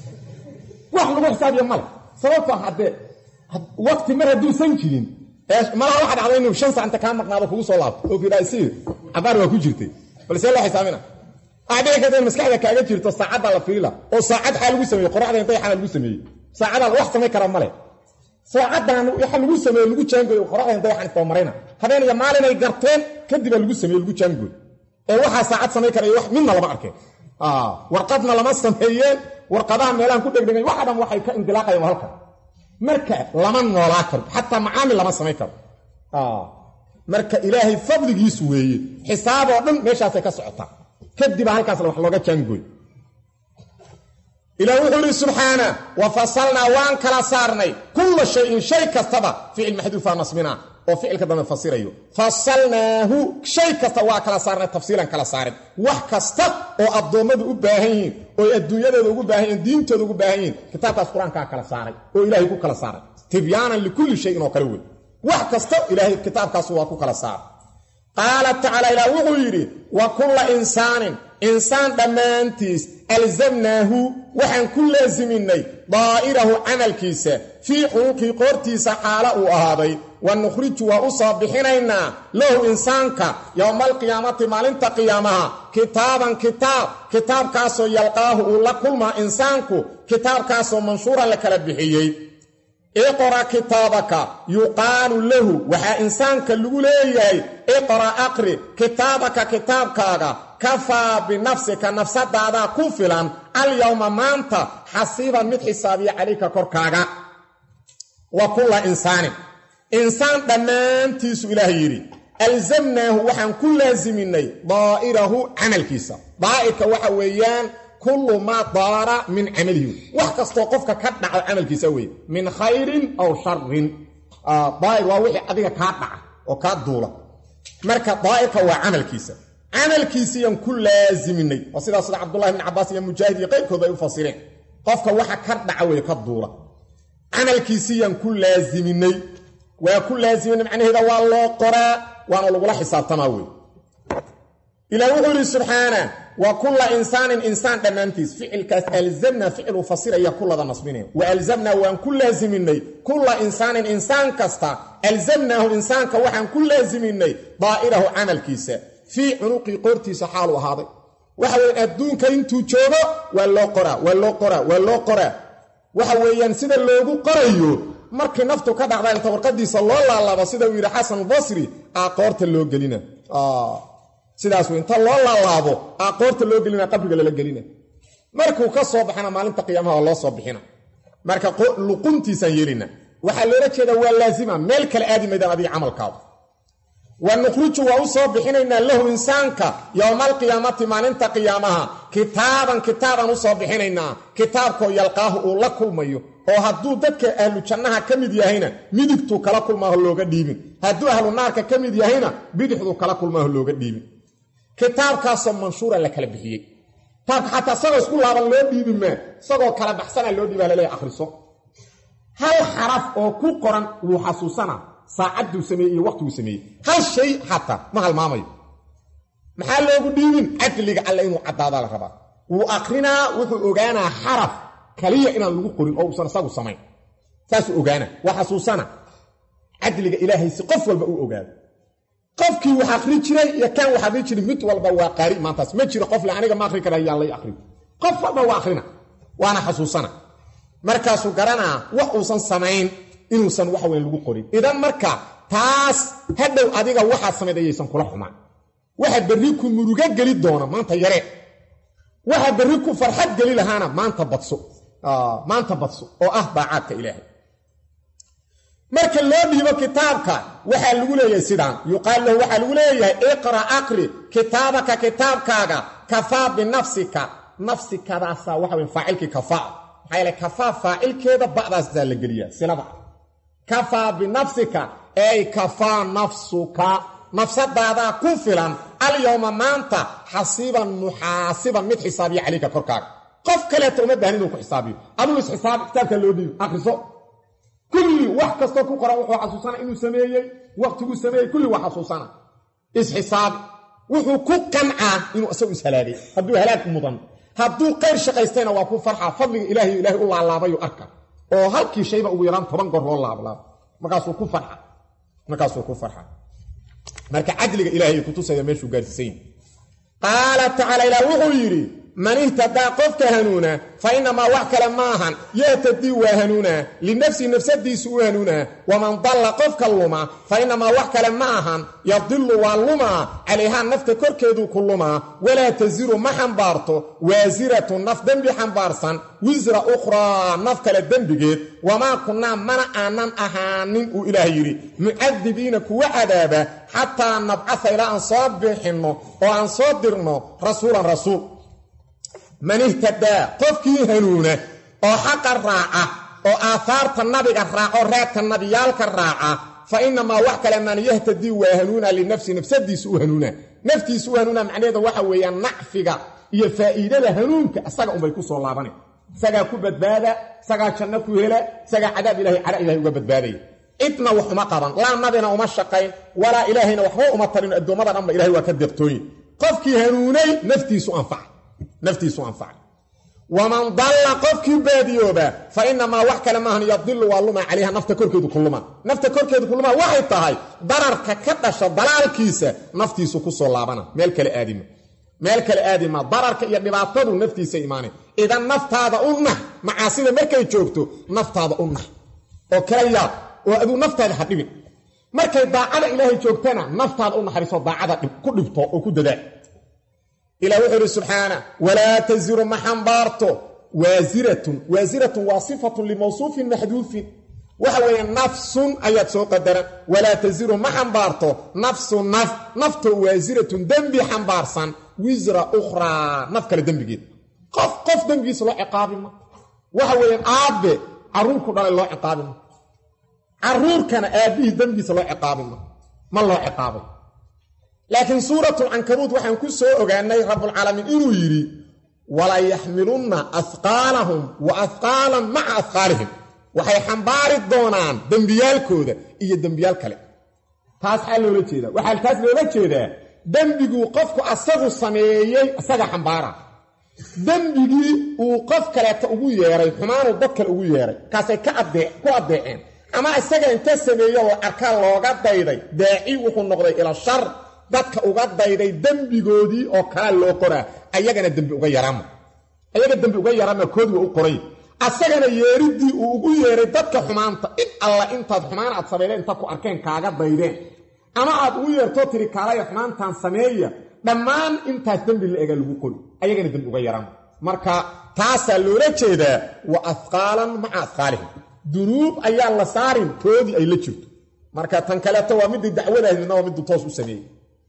wax lagu xisaabiyo male sababtoo hadde waqti mar hadduu san jirin malaha waxa dhacday inuu 5 saac inta ka maqnaado kugu soo laabto oo fiiraysii cabaar waa ku jirtay bal see loo xisaabina aadee ka maskaxda kaaga jirto saacada la fiila oo saacad xal lagu sameeyo qoraxda intay xal lagu sameeyo saacada wax samay kara male saacadan waxa lagu sameeyo lagu jaangoyo qoraxda intay xal soo marayna habeen iyo maalin ay garteen kadib lagu sameeyo lagu jaangoyo ee waxa saacad samay kara wax midna lama arkay warqadna lama sameeyeen warqadaha meelaan ku dhigdhigay waxa dhan waxay ka indilaaqayaan halka marka lama noolaa karo hatta macaamil lama samay karo marka ilaahay fadligiisu weeye xisaab oo dhan meeshaas ay ka socotaa kadib halkaasna wax looga jaangooy إلى وحوري سبحانه وفصلنا وان كلا صارني كل شيء شيء كستبا فعل محذوف نصبنا وفعل كذا مفسر ايو فصلناه شيء كستوا كلا صارنا تفصيلا كلا صارن wax kasta oo adoomadu u baahan yihiin oo adduunyadooda ugu baahan yihiin diintooda ugu baahan yihiin kitaabkaas quraanka kala saaray oo ilaahay ku kala saaray tibyaanan likulli shay oo kala weyn wax kasta ilaahay kitaabkaas waa ku kala saaray qaala ta'ala ila wuxuu yiri wa kullu insaan dhammaantiis alzamnaahu waxaan ku laaziminay daa'irahu camalkiisa fii xuquuqi qoortiisa xaala uu ahaaday wa nukhriju wa usabixinaynaa lahu insaanka yawmal qiyaamati maalinta qiyaamaha kitaabkaasoo yalqaahu uu la kulmaa insaanku kitaabkaasoo manshuura la kala bixiyey اقرأ كتابك يقال له وحا إنسانك اللي اقرأ أقري كتابك كفى بنفسك نفسك دادا كفلا اليوم مانتا حسيبا من حسابي عليك كركاغا وكل إنسان دمان تيسو إلهيري ألزمناه وحن كل لازميني ضائره عمل كيسا ضائك وحويان كل ما ضار من عمله وحكستو قفك كدع عمل كيسوي من خير أو شر ضائر ووحي أديك كدع وكدولة مركة ضائرك هو عمل كيسا عمل كيسيا كل لازميني وصيدا صدع عبد الله بن عباس يا مجاهد يقيم كذا يفسرين قفك وحا كدع وكدولة عمل كيسيا كل لازميني وكل لازميني معنى هذا والله قراء وانا لقول حساب تماوي إلى وحوري سبحانه وكل إنسان دمانتيس فعل كاس ألزمنا فعل وفصير يا كل ذا نصبينه وألزمنا وأن كل لازميني كل إنسان كستا ألزمناه إنسان كوحن كل لازميني ضائره عمل كيسا في عنق قرتي سحال وهذا وحوين أدون كينتو جوغو واللو قرى وحوين سيدا اللوغو قريو markii naftu ka dhacday inta warqadiisa loo laalaaba sida uu yiri Xasan Basri aqoorta loo gelina sidaas weyn ta loo laalaabo aqoorta loo gelina qabriga la gelina markuu ka soo baxana maalinta qiyaamaha loo soo bixina marka luquntiisa yeelina waxa loo jeedaa waa laazima meel kale aadi meedan adii amalkaada wa nukhruju wa usoo bixinayna lahu insaanka yawmal qiyaamati maalinta qiyaamaha kitaaban usoo bixinayna kitaabko yalqaahu uu la kulmayo oo hadduu dadka ahlu jannaha kamid yahayna midigtu kala kulmaaho looga dhiibin hadduu ahlu naarka kamid yahayna bidixdu kala kulmaaho looga dhiibin kitaabkaasoo manshuura la kala bixiyey taabka xataa isagoo isku laaban loo dhiibi maa isagoo kala baxsana loo dhiibaa laleeyahay akhriso hal xaraf oo ku qoran wuu xasuusana saacaduu sameeyey iyo waqtiguu sameeyey hal shay xataa ma halmaamayo maxaa loogu dhiibin cadliga alle inuu cadaadaa la rabaa wuu akrinaa wuxuu ogaanaa xaraf kaliya inaan lagu qorin oo uusan isagu samayn saasuu ogaana waa xasuusana cadliga ilaahay si qof walba uu ogaado qofkii wax akhri jiray iyo kan wax akhri jiray mid walba waa qaari maantaas ma jiro qof la aniga ma akhri kara yaa la akhri qof walba waa akhrina waana xasuusana markaasuu garanaa wax uusan samayn inuusan wax weyn lagu qorin idan marka taas hadhow adiga waxa sameeyaysan kula xumaan waxa berri ku muruga gali doona maanta yare waxa berri ku farxad gali lahaana maanta badso oo ah baacaadka ilaahay marka loo dhiibo kitaabka waxa lagu leeyahay sidaan yuqaal lahu waxa lagu leeyahay iqra aqri kitaabkaaga kafaa bi nafsika daasa waxa weyn faa'ilki kafaa hayla kafaa faa'ilkeeda bacdaas la galiya silada kafaa bi nafsika ay kafaa nafsuka nafsadaada ku filan al-yawma maanta hasiban muhasiban mid xisaabiya alayka korkaaga qof kale uma baahan inuu ku xisaabiyo aduu is xisaab kitaabka loo dhiibo akhriso kulli wax kasto ku qoran wuxuu xasuusana inuu sameeyay waqtigu sameeyay kulli wax xasuusana is xisaab wuxuu ku qancaa inuu asagu is halaagay hadduu halaag mudan hadduu qeyr shaqaystayna waa ku farxa fadliga ilaahay u laalaabayo arka oo halkii shayba ugu yaraan 10 goor loo laablaab markaasuu ku farxa marka cadliga ilaahay ku tusaya meeshuu gaarsiin qaala ta'ala ila wuxuu yiri man ihtadaa qofka hanuuna fa inamaa wax kale maahan yahtadii waa hanuunaa linafsihi nafsadiisu u hanuunaa waman dalla qofka luma fa inamaa wax kale ma ahan yadilu waa lumaa calayhaa nafta korkeeduu ku lumaa walaa tasiru ma xambaarto waasiratu naf dembi xambaarsan wisra ukhraa naf kale dembigeed wamaa kunnaa mana aanan ahaanin uu ilaah yidhi mucadibiina kuwa cadaaba xataa nabcaa ilaa aan soo bixinno oo aan soo dirno rasuulan rasuul man ihtadaa qofkii hanuuna oo xaqa raaca oo aahaarta nabiga raaco raadka nabiyaalka raaca fa inamaa wax kale man yahtadii waa hanuuna linafsi nafsadiisu u hanuuna naftiisu u hanuuna macnaheeda waxa weeyaan nacfiga iyo faa'iidada hanuunka isaga unbay ku soo laabana isagaa ku badbaada isagaa janno ku hela isagaa cadaab ilahay cara ilahay uga badbaadaya cidna wax uma qaban laa nabina uma shaqayn walaa ilaahayna waxba uma tarin addoommada dhanba ilahay waa ka deeqtooyin qofkii hanuunay naftiisu anfaca waman dalla qofkii baadiyooba fa inamaa wax kale maahan yadilu waa luma calayha nafta korkeedu ku luma waxay tahay dararka ka dhasha dalaalkiisa naftiisu ku soo laabana meel kale aadima dararka iyo dhibaatadu naftiisa imaanay idan naftaada u nax macaasida markay joogto naftaada u nax oo kala yaab oo aduu naftaada ha dhibin markay daacada ilaahay joogtana naftaada u naxariiso daacada ku dhibto oo ku dadaa إلى وحر سبحانه ولا تزر محنبارته وازرة وصفة لموصوف محذوف وهو نفس أيات سوق قدر ولا تزر محنبارته نفط وازرة دنبي حنبارسا وزر أخرى نفكر دنبي جيد قف دنبي سلو عقاب وهو آب عرور كنا الله عقاب عرور كان آبيه دنبي سلو عقاب ما الله عقاب لكن سورة العنكبوت وحن كسو أغاني رب العالمين إنو يري ولا يحملون أثقالهم وأثقالا مع أثقالهم وحي حنبار الدونان دنبيال كودة إيا دنبيال كلي تاس حالو لتيدا وحال تاس لتيدا دنبيقو قفكو أساقو السميي أساقا حنبارا دنبيقي وقف كلا تأغو ياري حمانو بكال أغو ياري كاسي كأبدعين أما أساقا انت السميي وأركان لوغا دايدي داعي وحو نغضي إلى الشر dadka uga dayday dambigoodii oo kala loo qoraa ayagana dambi uga yarama koodii u qoray asagana yeeridii uu ugu yeeray dadka xumaanta in alla intaad xumaan aad sameeyeen inta ku arkeen kaaga daydeen ama aad ugu yeerto tiri kaalaya xumaantan sameeya dhammaan intaas dambi la eega lagu qori ayagana dambi uga yarama marka taasa loola jeedaa wa athqalan ma'a athqalihim dunuub ayaa la saarin koodii ay la jirto marka tan kale waa mid dacwadaadina waa mid toos u sameeyay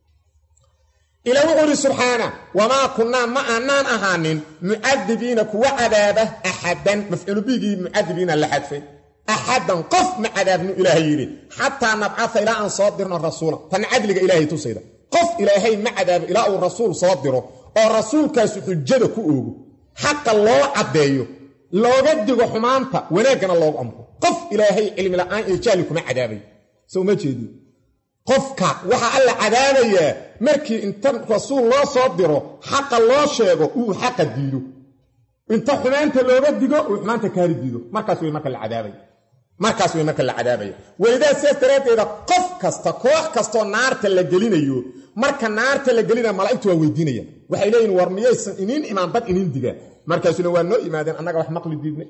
إلى وحر سبحانه وما كنا ما أنان أهانين معذبين كوا عذابه أحدا مفعول به معذبين لحدفه أحدا قف مع عذاب إلهي حتى نبعث إلى أن صادرنا الرسول فنعدل إلهي تصيدا قف إلهي مع عذاب إلى الرسول صادره الرسول كاسو حجده كؤوه حتى الله عديه لو قدق حمانته ولكن الله أمره قف إلهي علم الآن إلجالك مع عذابي سو ما جدي qofka waxa alla cadaabaya markii inta rasuul loo soo diro xaq loo sheego uu xaq diido inta xumaanta looga digo uu xumaanta ka diido markaas way marka la cadaabaya walidaa seestrateeda qof kasta koox kasto naarta la gelinayo marka naarta la gelina malaa'iktu waa weydiinaya waxay leeyihiin war miyaysan inin imaan dad inin diga markaasuna waa noo imaadeen annaga wax maqli diidnay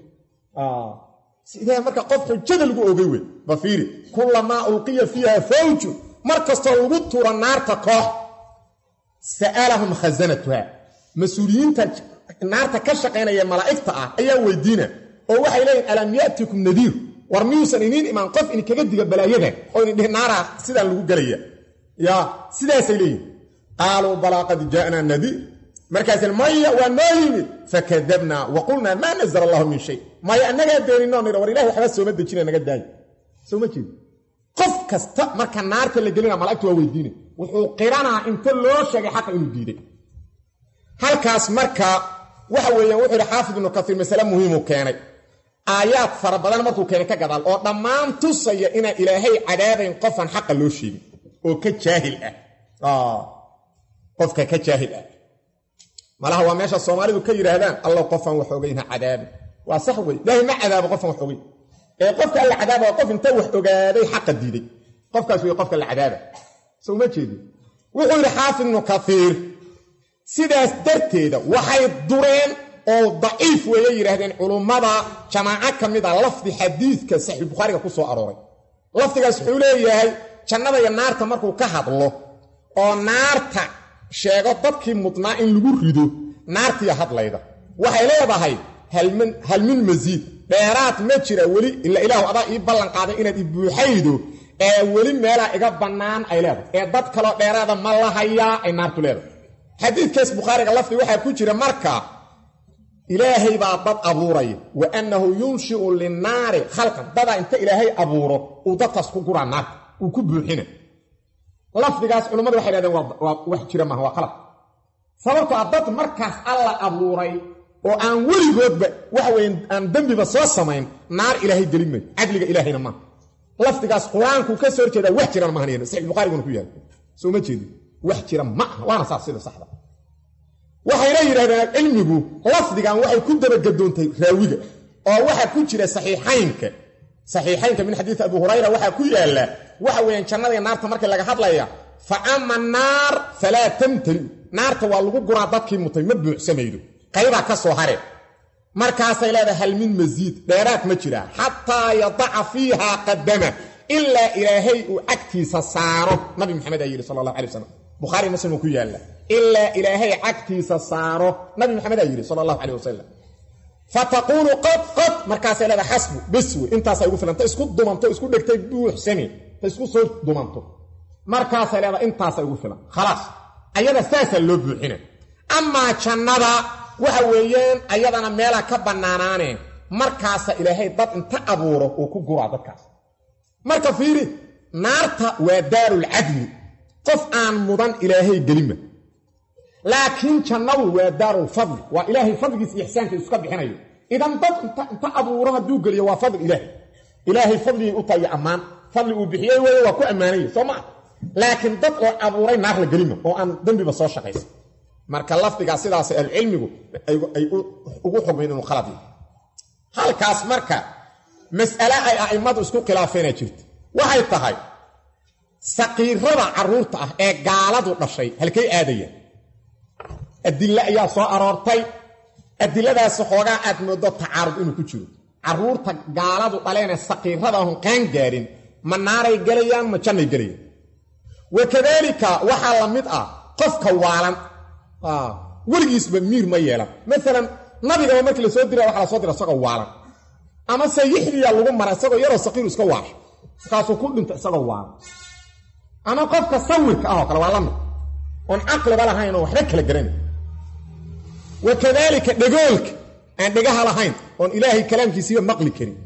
sidee marka qof xujada lagu oogay way bafiiri kullama ulqiya fiha fawj markasto lagu tuura naarta koox sa'alahum khazanatuha mas'uuliyiinta naarta ka shaqeynaya malaa'ikta ah ayaa weydiina oo waxay leeyihiin alam ya'tikum nadiir war miyuusan inin imaan qof in kaga diga balaayada oo in dhinaara sidaan lagu galaya ya sidaasay leeyihiin qaalu bala qad ja'ana nadiir markaas maya wa naymi fakadabna wa qulna ma nazzala Allah min shay maya anaga deerino nira war ilaahi waxba soo madajina naga daay soo ma jeed qof kasta marka naarta la gelina malaa'iktu waa weydiinay wuxuu qiranaa inta loo sheegay xaq inuu diiday halkaas marka waxa weeyaan wuxuu xaafid ibn kathir mas'ala muhiim u keenay aayaad fara badan markuu keenay ka gadaal oo dhammaan tusaya ina ilaahay cadaabayn qofan xaq loo sheegay oo ka jaahil qofka ka jaahil malaha waa meesha Soomaalidu ka yiraahdaan Allah qofan wax ogeyna cadaab waa sax way ilaahay ma cadaabo qofan wax ogey qofka alla cadaabo qof inta wax ogaaday xaq diiday qofkaas way qofka la cadaaba soo ma jeedi wuxuu xaafid ibn kathir sidaas darteeda waxay dureen oo daciif weeye yiraahdeen culummada jamaaca kamida lafdi xadiidka sahih bukhariga ku soo arooray lafdigaas wuxuu leeyahay jannada iyo naarta markuu ka hadlo oo naarta sheego dadkii mudnaa in lagu rido naartii hadlayda waxay leedahay hal min maziid dheeraad ma jira weli illa ilaahu adaa ii ballan qaaday inaad i buuxaydo ee weli meela iga bannaan ay leedahay ee dad kale dheeraada ma lahayaa ay naartu leedahay xadiidkaas bukhariga lafdi waxaa ku jira marka ilaahay baa dad abuuray wa annahu yunshi'u lin-naari khalqan dada inta ilaahay abuuro uu dadkaas ku guraa naarta uu ku buuxina lafdigaas culimmadu waxay yidhahdeen waa wax jira maaha waa qalad sababtoo ah dad markaas alla abuuray oo aan weligoodba waxa weeye aan dembiba soo samayn naar ilaahay gelin maayo cadliga ilaahayna maaha lafdigaas qur-aanku ka soo horjeedaa wax jirana maahan saxiix bukhaariguna ku yaala soo ma jeedin wax jira ma aha waana saas sida saxda waxayna yidhahdeen cilmigu lafdigan waxay ku dabagedoontay raawiga oo waxaa ku jira saxiixaynka min xadiid abu hurayra waxaa ku yaala waxa weeyaan jannada iyo naarta markii laga hadlaya fa ama naar falaa tamtali naarta waa lagu guraa dadkii mutay ma buuxsamaydo qaybaa ka soo hare markaasay leedahay hal min masiid dheeraad ma jira xataa yadaca fiiha qadama ilaa ilaahay uu cagtiisa saaro nabi maxamed ayaa yidhi sala allahu alay wasalam bukhaari muslim ku yaala ilaa ilaahay cagtiisa saaro nabi maxamed ayaa yidhi sala allahu calayh wasalam فتقول قد مركاسة لها حسب بسوي انت سيقول فلان تسكت ضمانتو اسكت دكتك بوح سمي تسكت صوت ضمانتو مركاسة لها انت سيقول فلان خلاص ايضا ساسا اللوب هنا اما جنبا وحويين ايضا ميلا كبناناني مركاسة الهي ضد انت ابوره وكو قرى ضدكاس مركا فيري نارتا ودار العدل قف عن مضان الهي قليمة لكن جنبه ودار الفضل وإلهي فضل إحسانك يسكب حنيه إذا انت أبورها دوغل يوا فضل إلهي فضل أطيع أمان فضل أبحيه وكو أمانيه سمع لكن ضد أبوري نار القليمة وأن دنبي بصور شخيص marka lafdiga sidaas cilmigu ay ugu xogmeeyeen khaladi halkaas marka mas'ala ay aimadu isku khilaafeen jirto waxay tahay saqiirada caruurta ah ee gaaladu dhashay halkay aadayeen adilla ayaa soo aroortay adilladaas xoogaa aad moodo tacaarud inuu ku jiro caruurta gaaladu dhaleen saqiirada aan qaan gaarin ma naaray galayaan ma jannay galayaan wakadalika waxa la mid ah qofka waalan weligiisba miir ma yeelan maalan nabiga markii la soo diray waxa la soo diray isagoo waalan ama sayixdiya lagu maray isagoo yaroo saqiir iska waash kaasoo ku dhinta isagoo waalan ama qofka sawirka ah oo kale waa la mid on aqli bala hayno waxba kala garan wakadalika dhagoolka aan dhagaha lahayn on ilaahay kalaamkiisa maqli karin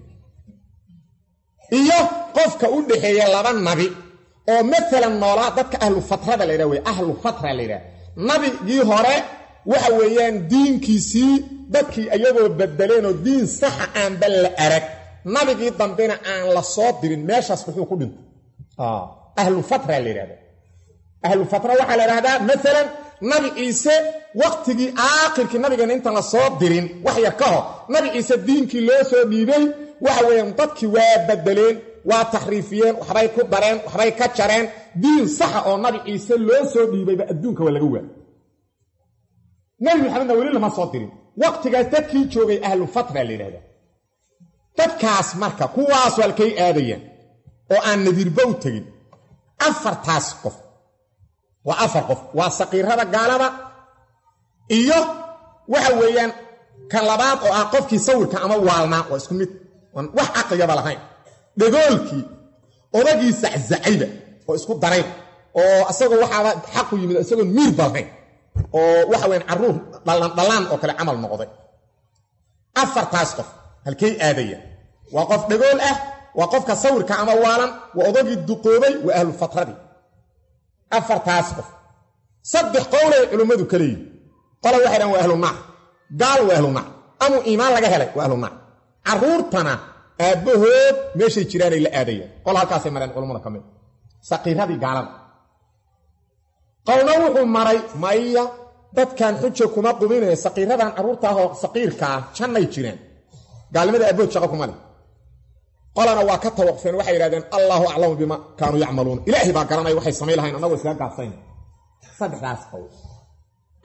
iyo qofka u dhaxeeya laba nabi oo maalan noolaa dadka ahlu fatrada la yiraahdo ahlu fatra la yiraahdo nabigii hore waxa weeyaan diinkiisii dadkii ayagoo bedeleen oo diin sax aan bal arag nabigii dambena aan la soo dirin meeshaas wuxuu ku dhintay ahlu fatra la yiraahdo ahlu fatra waxa la yiraahdaa maalan nabi ciise waqtigii aakhirkii nabigeena inta la soo dirin wax yar ka hor nabi ciise diinkii loo soo dhiibay waxa weeyaan dadkii waa bedeleen waa taxriifiyeen waxbay ku dareen waxbay ka jareen diin sax oo nabi ciise loo soo dhiibayba adduunka waa laga waa nabi maxamed wali lama soo dirin waqtigaas dadkii joogay ahlu fatra la yiraahdo dadkaas marka kuwaas walkay aadayeen oo aan nadiirba u tagin afartaas qof waa afar qof waa saqiirada gaalada iyo waxa weeyaan kan labaad oo ah qofkii sawirka ama waalnaa waa isku mid wax aqliyaba lahayn dhagoolkii odagii saczacayba oo isku daray oo asagoo waxaaba xaq u yimid asagoo miir balhayn oo waxa weyn caruur dhalaan oo kale camal noqday afartaas qof halkay aadayeen waa qof dhagool ah waa qofka sawirka ama waalan waa odagii duqoobay waa ahlu fatradii afartaas qof saddex qowlay culimadu kaleey qolo waxay dhan waa ahlu naar gaal waa ahlu naar ama iimaan laga helay waa ahlu naar caruurtana aabahood meeshay jiraan ay la aadayeen qol halkaasay mareen culimada kamid saqiiradii gaalada qowna wuxuu maray maya dadkan xujo kuma qubinay saqiiradan caruurta ah oo saqiirka ah jannay jireen gaalnimada aabahood shaqo kuma leh qolana waa ka tawaqfeen waxay yiraahdeen Allahu a'lamu bima kaanu ya'maluun ilaahi baa garanay waxay sameeyeen anagu iska gaafsayn saddexdaas qowl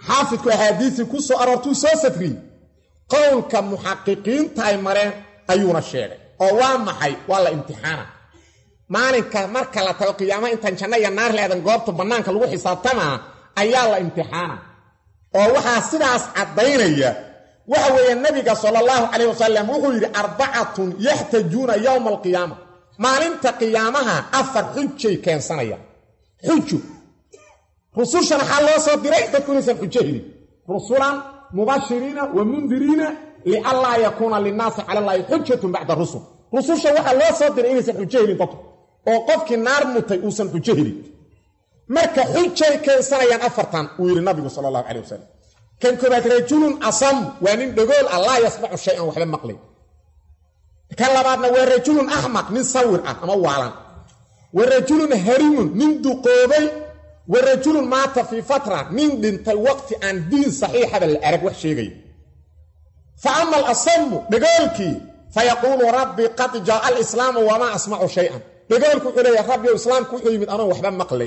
xaafidku axaadiisii ku soo aroortuu soo safriyey qowlka muxaqiqiinta ay mareen ayuuna sheegay oo waa maxay waa la imtixaana maalinka marka la tago qiyaamaha intaan janno iyo naar leedan goobta bannaanka lagu xisaabtamaa ayaa la imtixaana oo waxaa sidaas caddaynaya waxa weeye nabiga sala allahu calayh wasalam wuxuu yidhi 4 yaxtajuuna yowma alqiyaama maalinta qiyaamaha 4 xujay keensanaya xujo rusushan waxaa loo soo diray dadku inaysan xujo helin rusulan mubashiriina wa mundiriina lianlaa yakuuna linnaasi cala allaahi xujatun bacda rusul rususha waxaa loo soo diray inaysan xujo helin dadku oo qofkii naar mutay uusan xujo helin marka xujay keensanayaan 4 uu yidhi nabigu sala allahu calayh wasalam kan koobaad rajulun asam waa nin dhagool ah laa yasmacu shay-an waxba maqlay kan labaadna waa rajulun axmaq nin sawir ah ama waalan wa rajulun harimun nin duqoobay wa rajulun maata fii fatra nin dhintay waqti aan diin saxiixaba la arag wax sheegaya fa ama alasamu dhagoolkii fayaquulu rabbi qad jaaa alislaamu wamaa asmacu shay-an dhagoolku wuxuu leeyahay rabbiyow islaamku wuxuu yimid anoon waxba maqlay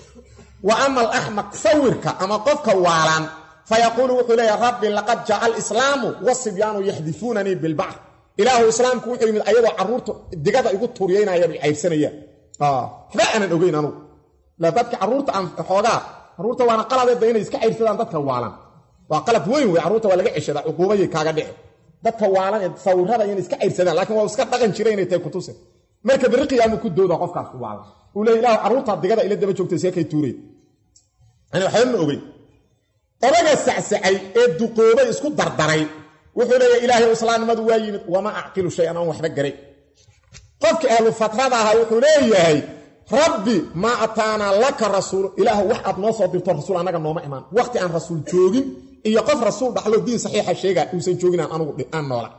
wa ama alaxmaq sawirka ama qofka waalan fayaquulu wuxuu leeyahay rabbi laqad jaaa alislaamu wasibyaanu yaxdifuunanii bilbacr ilaahu islaamku wuxuu yimid ayadoo carruurta digada igu tuuriyeynaya bay caybsanayaan waxba aanan ogeyn anugu la dadka carruurta aan xoogaa carruurta waana qaladeedda inay iska cayrsadaan dadka waalan waa qalad weyn wey carruurta waa laga ceshadaa cuquubayay kaaga dhici dadka waalan ee sawirada inay iska cayrsadaan laakiin waa iska dhaqan jira inay tahay kutuse marka biri qiyaamu ku dooda qofkaas waalan uu leeyahay ilaahu carruurta digada ila daba joogtay see kay tuuray ani waxba ma ogeyn odaga sacsacay ee duqoobay isku dardaray wuxuu leeyahay ilaahay islaamnimadu waa yimid wama acqilu shay-an aan waxba garay qofka ahlu fatrada ahaa wuxuu leeyahay rabbi maa ataanaa laka rasuul ilaahu wax aad noo soo dirto rasuul annaga nooma imaan waqti aan rasuul joogin iyo qof rasuul dhaxlo diin saxiixa sheega uusan joogin aan noola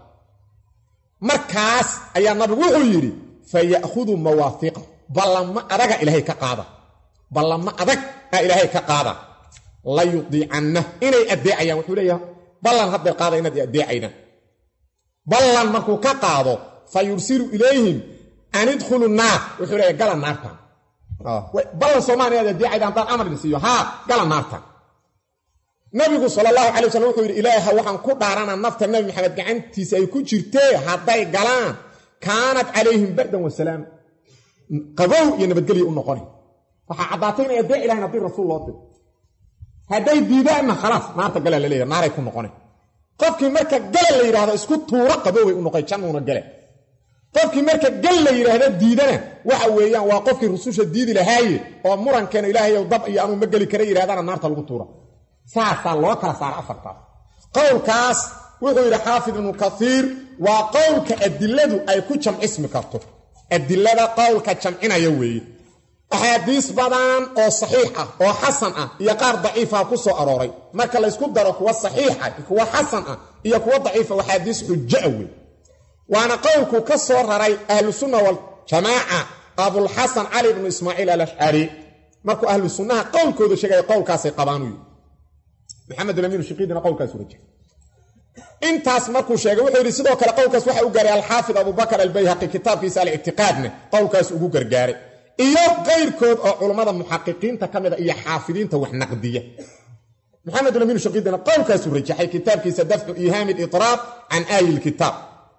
markaas ayaa nabigu wuxuu yidhi faya'khudu mawaafiqa ballama adaga ilaahay ka qaada ballama adag aa ilaahay ka qaada la yudiicanna inay addeecayaan wuxuu leeyahay ballan hadday qaada inaad addeecayna ballan markuu ka qaado fa yursilu ilayhim an idkhulu naar wuxuu leeyahay gala naartan ballan soomaaliya inaad addeecayda haddaan amar idin siiyo haa gala naartan nabigu sala allahu calay wasalam wuxuu yidhi ilaaha waxaan ku dhaaranaa nafta nabi maxamed gacantiisa ay ku jirtee hadday galaan kaanat calayhim bardan wasalaam qabow iyo nabadgelya u noqoni waxaa caddaatay inay addeeci lahayn haddii rasuul loo diro hadday diidaanna khalaas naarta gala la leeyahay naaray ku noqonay qofkii marka gala la yidhaahdo isku tuuro qaboobay u noqoy jannuuna gale qofkii marka gal la yidhaahdo diidana waxa weeyaan waa qofkii rususha diidi lahaaye oo murankeena ilaahayow dab iyo anuu ma geli kara yidhahdana naarta lagu tuura saasaa loo kala saara 4taas qowlkaas wuxuu yidhi xaafid ibnu kaiir waa qowlka adiladu ay ku jamcismi karto adilada qowlka jamcinaya weeye axaadiis badan oo saxiix ah oo xasan ah iyo qaar daciifa ku soo arooray marka laysku daro kuwa saxiixa kuwa xasan ah iyo kuwa daciifa waa xadiis xujo ah wey waana qowlku ka soo raray ahlu sunna wal jamaaca abul hasan ali ibn ismaaciil al-ash'ari markuu ahlu sunnaha qowlkooda sheegay qowlkaasay qabaan uu maxamed al-amin shiqiidina qowlkaas u rajay intaas markuu sheegay wuxuu yiri sidoo kale qowlkaas waxa uu gaaray al-haafid abu bakr al-bayhaqi kitaabkiisa al-i'tiqaadna qowlkaas ugu gargaaray iyo qayrkood oo culimada muxaqiqiinta kamida iyo xaafidiinta wax naqdiya maxamed al-amin shiqiidina qowlkaas u rajay kitaabkiisa dafcu iham al-itrab an ayil kitab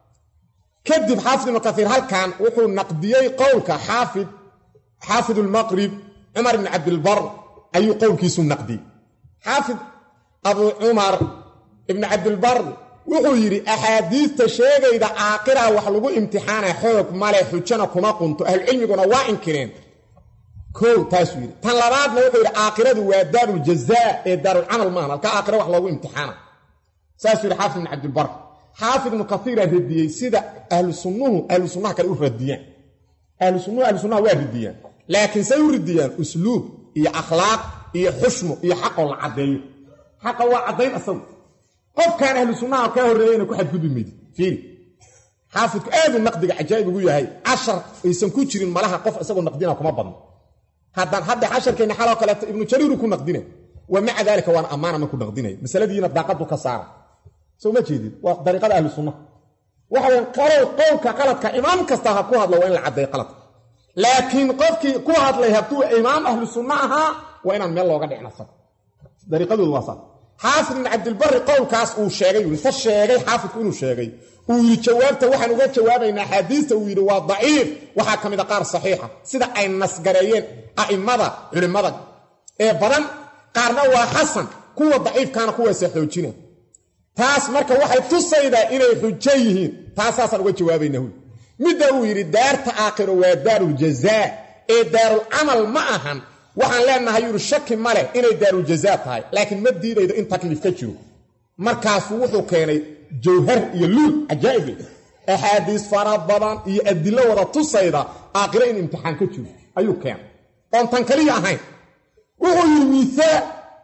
kadib xaafid ibn kathir halkan wuxuu naqdiyay qowlka xaafid al-maqrib umar ibn abd al-barr ayu qowlkiisu naqdi xaafid abu umar ibn abd al-barr wuxuu yiri ahadiista sheegayda aakhira wax lagu imtixaana xoog male xujana kuma qunto ahl cilmiguna waa inkireen koo taas yiri tan labaadna wuxuu yiri aakhiradu waa daarul jazaa ee daarul amal ma halka aakhira wax lagu imtixaana saas yiri xaafid ibn abd al-barr حافظ ابن كثير رديي سيده اهل السنه كانوا رديان اهل السنه ورديان لكن سيرديان اسلوب يا اخلاق يا حشم يا حق العدي حق وعدين اصلا قف كان اهل السنه كان هريين ku xad gudub mid fiir حافظ aad naqdi ajaayib ugu yahay 10 aysan ku jirin malaha qof isagoo naqdina kuma badno hadda 10 keen xaloo kale ibn jarir ku naqdina ومع ذلك وانا امانه ما ku naqdinay masaladiina daaqadu ka saara soo ma jeedid waa dariiqada ahlu sunnah waxa qowlka qaladka imaam kasta ha ku hadlo waa in la cadeey qalad laakiin qofkii ku hadlay haduu imaam ahlu sunnah aha waa inaan meel looga dhicnasan dariiqadu waa sax xaafid ibn cabdilbari qowlkaas uu sheegay ka sheegay xaafidku inuu sheegay uu yidhi jawaabta waxaan uga jawaabaynaa axaadiista uu yidhi waa daciif waxaa ka mid a qaar saxiixa sida ay nasgareeyeen a'immada culimmada ee badan qaarna waa xasan kuwa daciifkaana kuwaasa xoojina taas marka waxay tusaydaa inay xujo yihiin taasaasaan uga jawaabaynaa huy midda uu yidhi daarta aakhiro waa daaruljazaa ee daarulcamal ma ahan waxaan leenahay yidhi shaki ma leh inay daaruljazaa tahay laakiin ma diidaydo in takliif ka jiro markaasuu wuxuu keenay jawhar iyo luul cajaa'ib axaadiis fara badan iyo adillo wada tusayda aakhiro in imtixaan ka jiro ayuu keenay oon tan kaliya ahayn wuxuu yidhi miisaal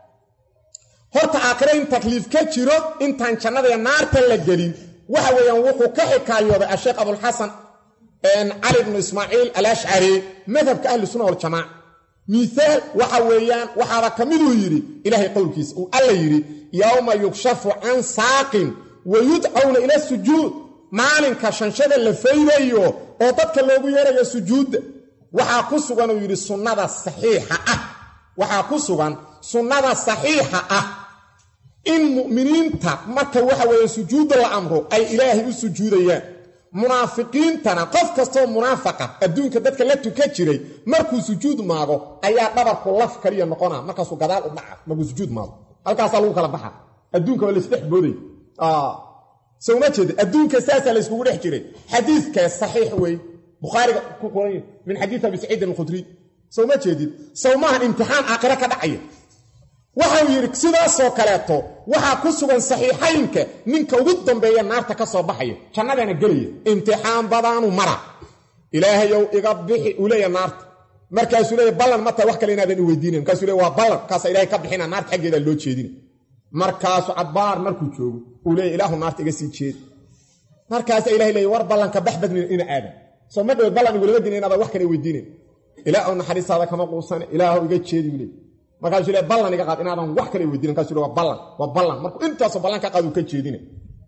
horta aakhiro in takliif ka jiro intaan jannada iyo naarta la gelin waxa weeyaan wuxuu ka xikaayooday asheekh abulxasan cali ibnu ismaaciil alashcari madhabka ahli sunna waljamaaca miisaal waxa weeyaan waxaaba ka miduu yidhi ilaahay qowlkiisa uu alla yidhi yowma yukshafu can saaqin wa yudcawna ila sujuud maalinka shanshada la faydayo oo dadka loogu yeerayo sujuudda waxaa ku sugan uu yidhi sunnada saxiixa ah waxaa ku sugan sunnada saxiixa ah in mu'miniinta marka waxa weeye sujuudda la amro ay ilaahay u sujuudayaan munaafiqiintana qof kastoo munaafaqa adduunka dadka la tuka jiray markuu sujuud maago ayaa dhabarku laf kaliya noqona markaasuu gadaal u dhaca markuu sujuud maago halkaasaa lagu kala baxa adduunka waa laisdhex booday sawma jeeda adduunka saasaa la iskugu dhex jiray xadiiskaas saxiix wey bukhaariga ku qoran min xadiis abi saciid al-khudri sawma jeedid sawmahan imtixaan aakhira ka dhacaya waxau yidhi sidaasoo kaleeto waxaa ku sugan saxiixaynka ninka ugu dambeeya naarta ka soo baxaya jannadana gelaya imtixaan badaanu mara ilaahayow iga bixi uu leeya naarta markaasuu leeya ballan ma tahay wax kale inaadan i weydiinayn markaasuu leeya waa ballan markaasaa ilahay ka bixina naarta xaggeedaa loo jeedina markaasuu cabbaar markuu joogo uu leeya ilaahu naarta iga sii jeedi markaasaa ilahay leeya war ballanka bax badnina ina aadan soo ma dhaweed ballan igulama dina inaadan wax kale weydiinayn ilaahu naxariistaada kama quusane ilaahu iga jeedi buu leey markaasuu leeya ballan iga qaad inaadan wax kale weydiinin markaasuu leeya waa ballan markuu intaasoo ballan ka qaad uu ka jeedina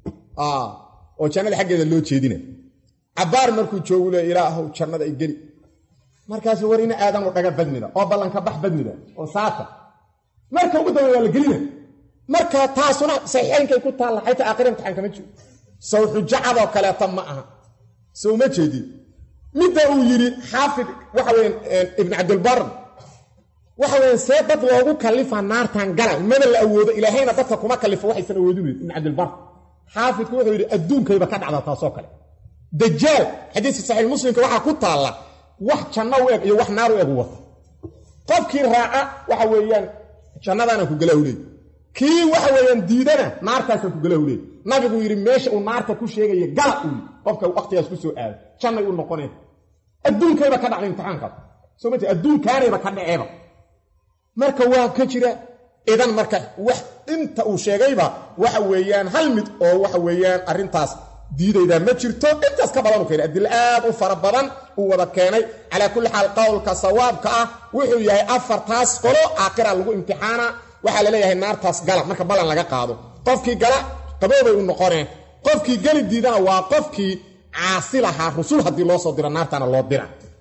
oo jannada xaggeeda loo jeedina cabbaar markuu joogu leeya ilaahu jannada ay geli markaasuu war ina aadan u dhaga badnida oo ballanka bax badnida oo saata marka ugu dambeeya waa la gelina marka taasuna saxiixaynkay ku taalla xayta aakhira imtixaan kama jiro sow xujacadoo kaleeta ma aha sow ma jeedin midda uu yidhi xaafid waxa weyan ibn cabdilbar waxa weyan see dad loogu kallifaa naartan gala mana la awoodo ilaahayna dadka kuma kallifo waxaysan awoodin ibn cabdilbar xaafidku wuxuu yidhi adduunkayba ka dhacda taasoo kale dajaal xadiiska saxiix muslimka waxaa ku taalla wax janno u eg iyo wax naar u eg u wata qofkii raaca waxa weeyaan jannadaana ku gala uleey kii waxa weeyaan diidana naartaasaan ku gala uleey nabigu yidhi meesha uu naarta ku sheegaya gala uli qofka waqtigaas ku soo aado jannay u noqoneen adduunkayba ka dhacda imtixaankaas soo ma jeed adduunkaanayba ka dhaceeba marka waa ka jira idan marka wax inta uu sheegayba waxa weeyaan hal mid oo waxa weeyaan arrintaas diidaydaa ma jirto intaas ka badan u keenay adil aad u fara badan uu wada keenay calaa kulli xaal qowlka sawaabka ah wuxuu yahay afartaas qolo aakhira lagu imtixaana waxaa la leeyahay naartaas gala marka ballan laga qaado qofkii gala qaboobay u noqoneen qofkii geli diidana waa qofkii caasi lahaa rusul haddii loo soo diro naartana loo dira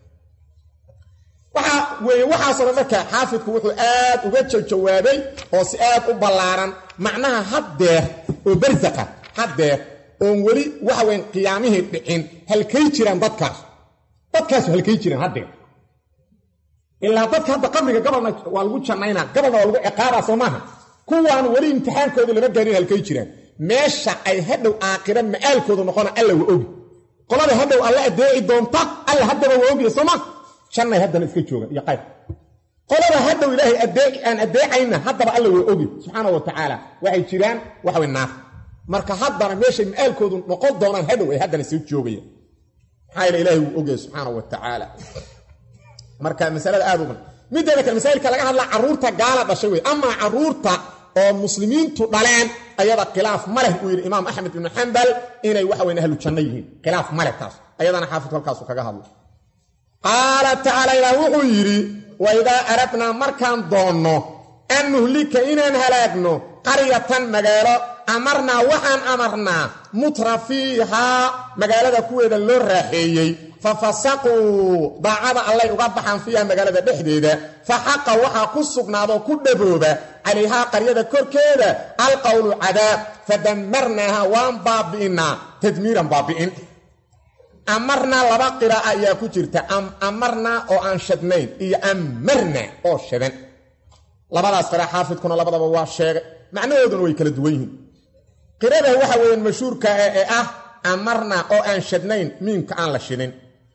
waxaasoo dhan marka xaafidku wuxuu aad uga jawaabay oo si aad u ballaaran macnaha haddeer oo barsaqa haddeer oon weli waxa weyn qiyaamihii dhicin halkay jiraan dadkaasu halkay jiraan haddeer ilaa dadka hadda qabriga gabalna waa lagu jannaynaa gabalna waa lagu ciqaabaa soo maaha kuwaan weli imtixaankooda lama gaarin halkay jiraan meesha ay hadhow aakhira ma'aalkooda noqona alla waa ogi qolada hadhow alla adeeci doonta alla haddaba waa ogiya soo maa jannay haddana iska joogan iyo qayb qolada haddow ilaahay aan adeecayna haddaba alla waa ogi subxaana wa tacaala waxay jiraan waxa way naar marka haddana meeshay ma'aalkoodu noqon doonaan hadhow ay haddana soo joogayaan maxaa yeele ilaahay wuu ogaya subxaana wa tacaala marka masalada aad u ban mideeda kale masaa'ilka laga hadlaa carruurta gaala dhashay wey amaa carruurta oo muslimiintu dhaleen ayada khilaaf ma leh uu yidhi imaam axmed ibnu xambal inay waxa weyn ahlu janno yihiin khilaaf ma leh taas ayadana xaafidku halkaasu kaga hadlo qaala tacaala ilaah wuxuu yidhi wa idaa aradnaa markaan doonno an nuhlika inaan halaagno qaryatan magaalo amarnaa waxaan amarnaa mutra fiihaa magaalada kuweeda loo raaxeeyey fafasaquu daacada allay uga baxaan fiiha magaalada dhexdeeda faxaqa waxaa ku sugnaadoo ku dhabooba calayhaa qaryada korkeeda alqowlu cadaab fadamarnaaha waan baabi'inaa tadmiiran baabi'in amarnaa laba qiraa'a ayaa ku jirta amarnaa oo aan shadnayn iyo amarna oo shadan labadaas qira xaafidkuna labadaba waa sheegay macnahooduna way kala duwan yihiin qirada waxa weeyaan mashhuurka ee ah amarna oo aan shadnayn miimka aan la shidin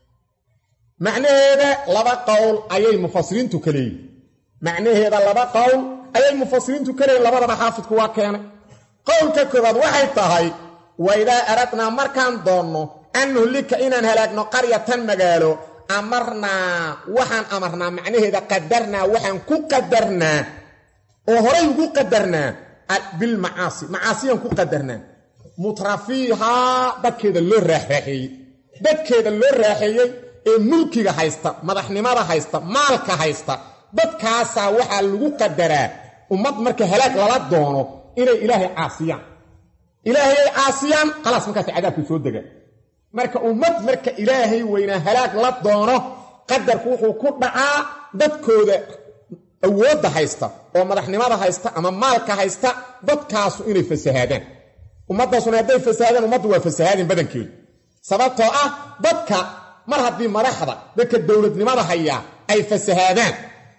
macnaheeda laba qowl ayay mufasiriintu ka leeyihin macnaheeda laba qowl ayay mufasiriintu ka leeyihin labadaba xaafidku waa keenay qowlka koobaad waxay tahay waidaa aradnaa markaan doonno an nuhlika inaan halaagno qaryatan magaalo amarnaa waxaan amarnaa macnaheeda qadarnaa waxaan ku qadarnaa oo horay ugu qadarnaa bilmacaasi macaasiyaan ku qadarnaa mutrafiihaa dadkeeda loo raaxeeyey ee mulkiga haysta madaxnimada haysta maalka haysta dadkaasaa waxaa lagu qadaraa ummad marka halaag lala doono inay ilaahay caasiyaan khalaas markaas cadaabku soo dega marka ummad marka ilaahay weynaa halaag la doono qadarku wuxuu ku dhacaa dadkooda awoodda haysta oo madaxnimada haysta ama maalka haysta dadkaasu inay fasahaadaan ummaddaasuna hadday fasahaadaan ummaddu waa fasahaadin badankeedu sababtoo ah dadka mar haddii madaxda dadka dowladnimada hayaa ay fasahaadaan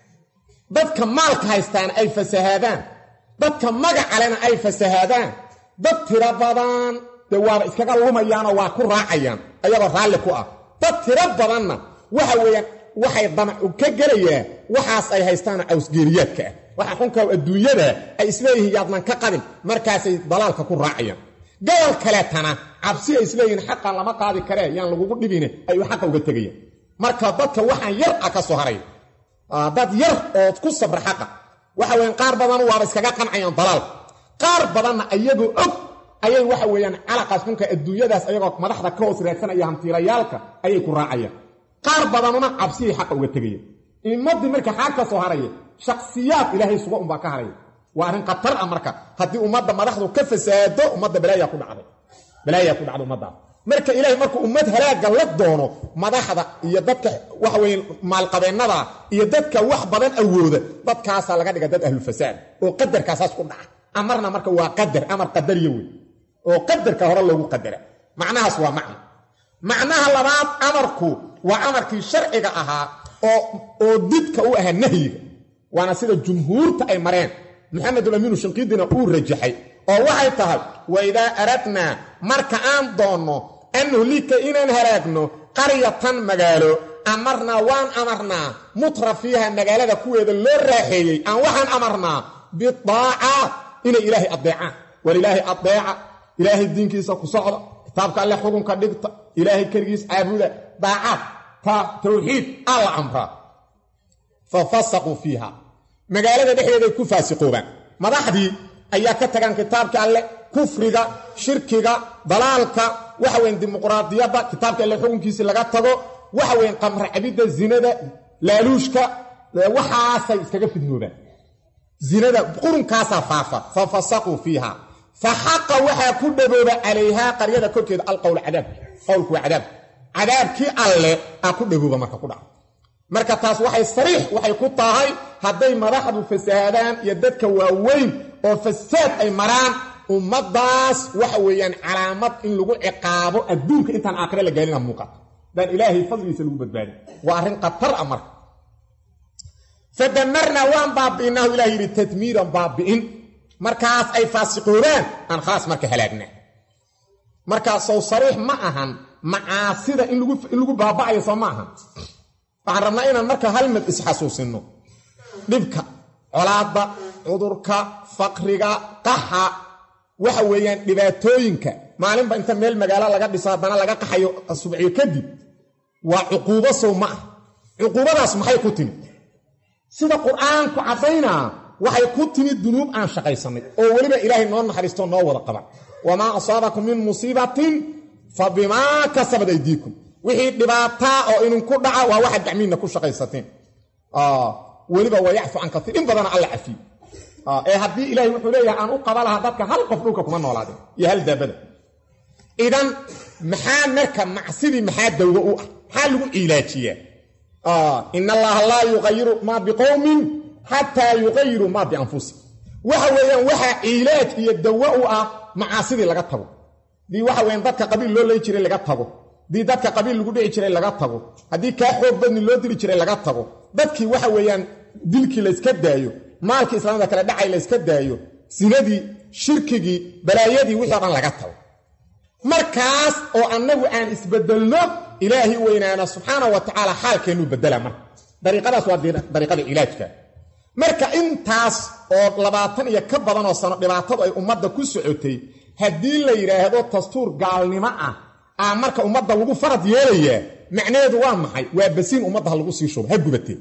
dadka maalka haystaana ay fasahaadaan dadka magacalena ay fasahaadaan dad tiro badan dee waaba iskaga lumayaanoo waa ku raacayaan ayagoo raalli ku ah dad tiro badanna waxa weeyaan waxay damacu ka gelayaan waxaas ay haystaanoo cawsgeeriyaadka ah waxa xunkaa adduunyada ay isleeyihiin yaadnan ka qadin markaasay dalaalka ku raacayaan gobol kaleetana cabsi ay isleeyihiin xaqan lama qaadi karee yaan lagugu dhibine ayuu xaqa uga tegayaan marka dadka waxaan yar ah ka soo haray dad yar ood ku sabra xaqa waxa weeyaan qaar badan waaba iskaga qancayaan dalaalka qaar badanna ayagoo og ayay waxa weeyaan calaqaas xunka adduunyadaas ayagoo madaxda ka hoos raadsanaya hantiilayaalka ayay ku raacayaan qaar badanuna cabsiyay xaqa uga tegayaan ummaddii marka xaag ka soo haraya shakhsiyaad ilaahay suga unbaa ka haraya waa arrin khatar ah marka haddii ummadda madaxdu ka fasaado ummadda balaayaa ku dhacda ummaddaas marka ilaahay markuu ummad halaaga la doono madaxda iyo dadka waxa weeye maalqabeennada iyo dadka wax badan awooda dadkaasaa laga dhiga dad ahlufasaad oo qadarkaasaas ku dhaca amarna marka waa qadar amar qadariya wey oo qadarka hore loogu qadara macnahaas waa macnaha labaad amarku waa amarkii sharciga ahaa oo didka u ahaa nahyiga waana sida jumhuurta ay mareen maxamedulamiinu shanqiidina uu rajaxay oo waxay tahay waidaa aradnaa marka aan doonno an nuhlika inaan halaagno qaryatan magaalo amarnaa waan amarnaa mutra fiiha magaalada kuweeda loo raaxeeyey aan waxaan amarnaa bidaaca inay ilaahay adeecaan war ilaahay adeeca ilaahay diinkiisa ku socda kitaabka alle xukunka dhigta ilaahay keligiis caabuda daacaad tawxiid alla amraa fafasaquu fiiha magaalada dhexdeeday ku faasiqoobaan madaxdii ayaa ka tagaan kitaabka alle kufriga shirkiga dalaalka waxa weyn dimuqraadiyadda kitaabka alle xukunkiisii laga tago waxa weyn qamra cabidda zinada laaluushka waxaasay iskaga fidnoobaan zinada qurunkaasaa faafa fafasaquu fiiha faxaqa waxaa ku dhabooba calayhaa qaryada korkeeda alqowl cadaab qowlku waa cadaabkii alle aa ku dhabooba marka ku dhaca marka taas waxay ku tahay hadday madaxdu fasahaadaan iyo dadka waaweyn oo fasaad ay maraan ummaddaas waxa weeyaan calaamad in lagu ciqaabo adduunka intaan aakhire la gaalina muuqato daan ilaahay fadligiisa lagu badbaadin waa arrin khatar ah marka fadamarnaa waan baabi'inaahu ilah yidhi tadmiiran baabi'in markaas ay faasiqoobaan aan khaas marka halaagnaa markaa sow sariix ma ahan macaasida in lagu baaba'ayo soo ma ahan waxaan rabnaa inaan marka hal mid isxasuusinno dhibka colaadda cudurka faqriga qaxa waxa weeyaan dhibaatooyinka maalinba inta meel magaalo laga dhiso haddana laga qaxayo subciyo kadib waa cuquubo sow ma ah cuquubadaas maxay ku timid sida qur'aanku caddaynaa waxay ku timid dunuub aan shaqaysanay oo weliba ilaahay noo naxariisto noo wada qaban wamaa asaabakum min musiibatin fa bimaa kasabat aydiikum wixii dhibaataa oo idinku dhaca waa waxaad gacmiinna ku shaqaysateen weliba waa yacfu can kaiir in badana alla cafiyo ee haddii ilaahay wuxuu leeyahay aan u qaba lahaa dadka hal qof dhulka kuma noolaadeen iyo hal daabada idan maxaa marka macsidii maxaa dawgo u ah حال علاجية إن الله لا يغير ما بقوم حتى يغيروا ما بأنفسهم وحا علاج يدوأوا معاصي لغا تغو دي وين dadka qabiil loo leey jiray laga tago di dadka qabiil lagu dhici jiray laga tago hadii ka xoog badan loo diri jiray laga tago dadkii waxa weeyaan dilkii la iska daayo maalkii islaamka kala dhacay la iska daayo sinadii shirkigii balaayadii wixii dhan laga tago markaas oo annagu aan isbedelno ilaahi weynaana subhanahu wa ta'ala xaalkeenu bedela mar dariiqadaas waa dariiqada ilaajka marka intaas oo 20 iyo ka badan oo sano dhibaatadu ay ummadda ku socotay hadii la yiraahdo dastuur gaalnimo ah marka ummadda lagu farad yeelaya macnaheedu waa maxay waa basiin ummadda lagu sii shubo ha gubatay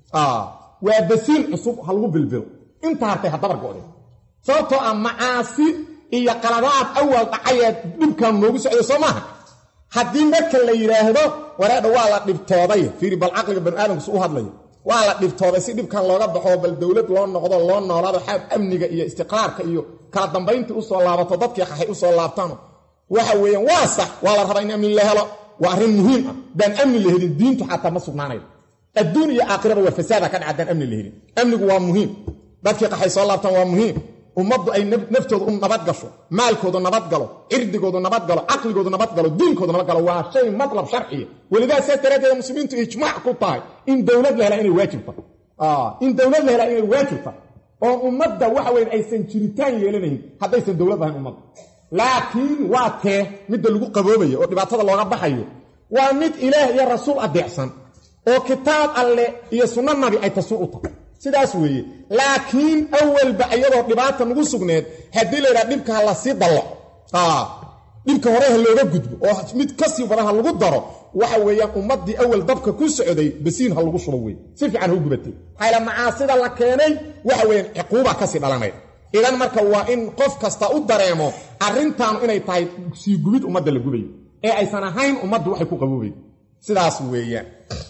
waa basiin cusub ha lagu bilbil inta hartay hadabar go'day sababtoo macaasi iyo qaladaad awal dhacayad dhibkan noogu socdo Soomaha hadii marka la yiraahdo waraada waa la dhibtooday fiiri bal aqliga bani aadamku soo hadlay waa la dhibtooday si dhibkan looga baxo bal dawlad loo noqdo loo noolaado xaq amniga iyo istiqraarka iyo kala dambeynta u soo laabato dadkii xahay u soo laabtaan waxa weeyaan waa sax waa la rabaa in amni la helo waa arrin muhiim ah dan amni la helin diintu xataa ma sugnaanayo adduun iyo aakhiraba waa fasaada ka dhacdan amni la helin amnigu waa muhiim dadkii xahay soo laabtaan waa muhiim ummaddu ay naftooda u nabad gasho maalkooda nabad galo irdigooda nabad galo aqligooda nabad galo diinkooda nabad galo waa shay matlab sharci walidaa satarada muslimiintu ijmaac ku tahay in dawlad la helo inay waajib tahay in dawlad la helo inay waajib tahay oo ummadda waxa weyn aysan jiritaan yeelanayn haddaysan dawlad ahayn ummadda laakiin waa tee midda lagu qaboobayo oo dhibaatada looga baxayo waa mid ilaah iyo rasuul adeecsan oo kitaab alle iyo sunna nabi ay tasuur u tahay sidaas weeye laakiin awalba ayadoo dhibaata nagu sugneed hadii la yiraahdo dhibka la sii dalo dhibka hore looga gudbo oo mid ka sii badan lagu daro waxa weeyaan ummadii awal dabka ku socday basiin ha lagu shubo weey si fiican u gubatay hayla macaasida la keenay waxa weeyaan ciquuba ka sii dhalanay idan marka waa in qof kasta u dareemo arintan inay tahay sii gubid ummadda la gubayo ee aysan ahayn ummaddu waxay ku qaboobay sidaas weeyaan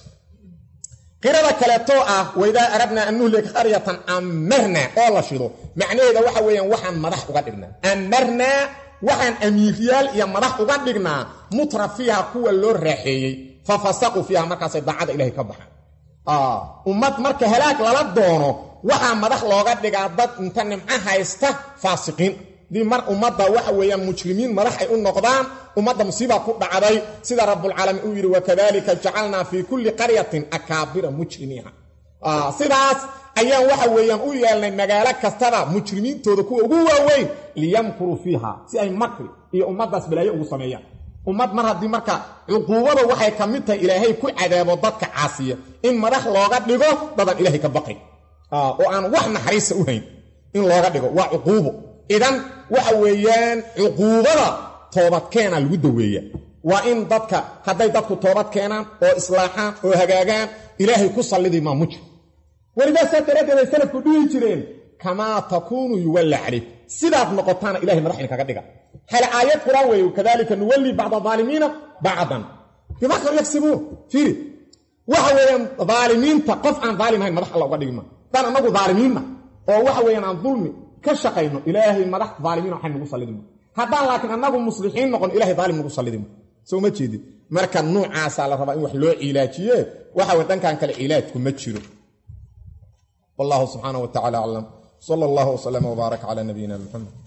qirada kaleeto wayda arabna an nuhlika qaryatan amarna oo la shido macnaheedu waxa weeyaan waxaan madax uga dhignaa amarna waxaan amiiriyal iyo madax uga dhignaa mutrafiha kuwa loo raaxeeyay fa fasaqu fiha markaas daacada ilaahay ka baxan ummad marka halaag lala doono waxa madax looga dhigaa dad inta nimca haysta faasiqiin di mar ummadda waxa weeyaan mujrimiin madax ay u noqdaan ummadda musiiba ku dhacday sida rabbul alamin uu yiri wakadalika ja'alna fi kulli qaryatin akabira mujrimiha sidaas ayaan waxa weeyaan u yeelnay magaalo kastaba mujrimiintooda kuwa ugu waaweyn liyamkuru fiha si ay makri iyo ummaddaas balaayo ugu sameeyaan ummad mar hadii marka uquubada waxay kamid tahay ilaahay ku cadaabo dadka caasiya in madax looga dhigo dadan ilaahay ka baqay oo aan wax naxariis u hayn in looga dhigo waa uquubo idan waxa weeyaan uquubada toobad keena lagu daweeyaa waa in dadka haday dadku toobad keenaan oo islaaxaan oo hagaagaan ilaahay ku sallidi ma mujr walidaa satarada salafku dhigi jireen kama takunu yuwalla alayk sidaad noqotaana ilaahay madaxin kaga dhiga hal aayad quraan weeyo kadalika nuwalli ba'd adh-dhalimin ba'dan bima kanu yaksubu fiiri waxa weeyaan dhaliminta qof aan dhalimayn madax Allah uga dhigma tan anagu dhaliminna oo waxa weeyaan aan dulmi ka shaqeyno ilaahay madax dhalimin waxaan nagu sallidimo haddaan laakiin anagu muslixiin noqon ilaahay dhalim nagu sallidimo soo ma jeedid marka noocaas la rabaa in wax loo ilaajiyo waxa weyn dhankan kale ilaajku ma jiro wallahu subhanahu wa ta'ala a'lam sallallahu wa sallama wa baraka ala nabiyyina muhammad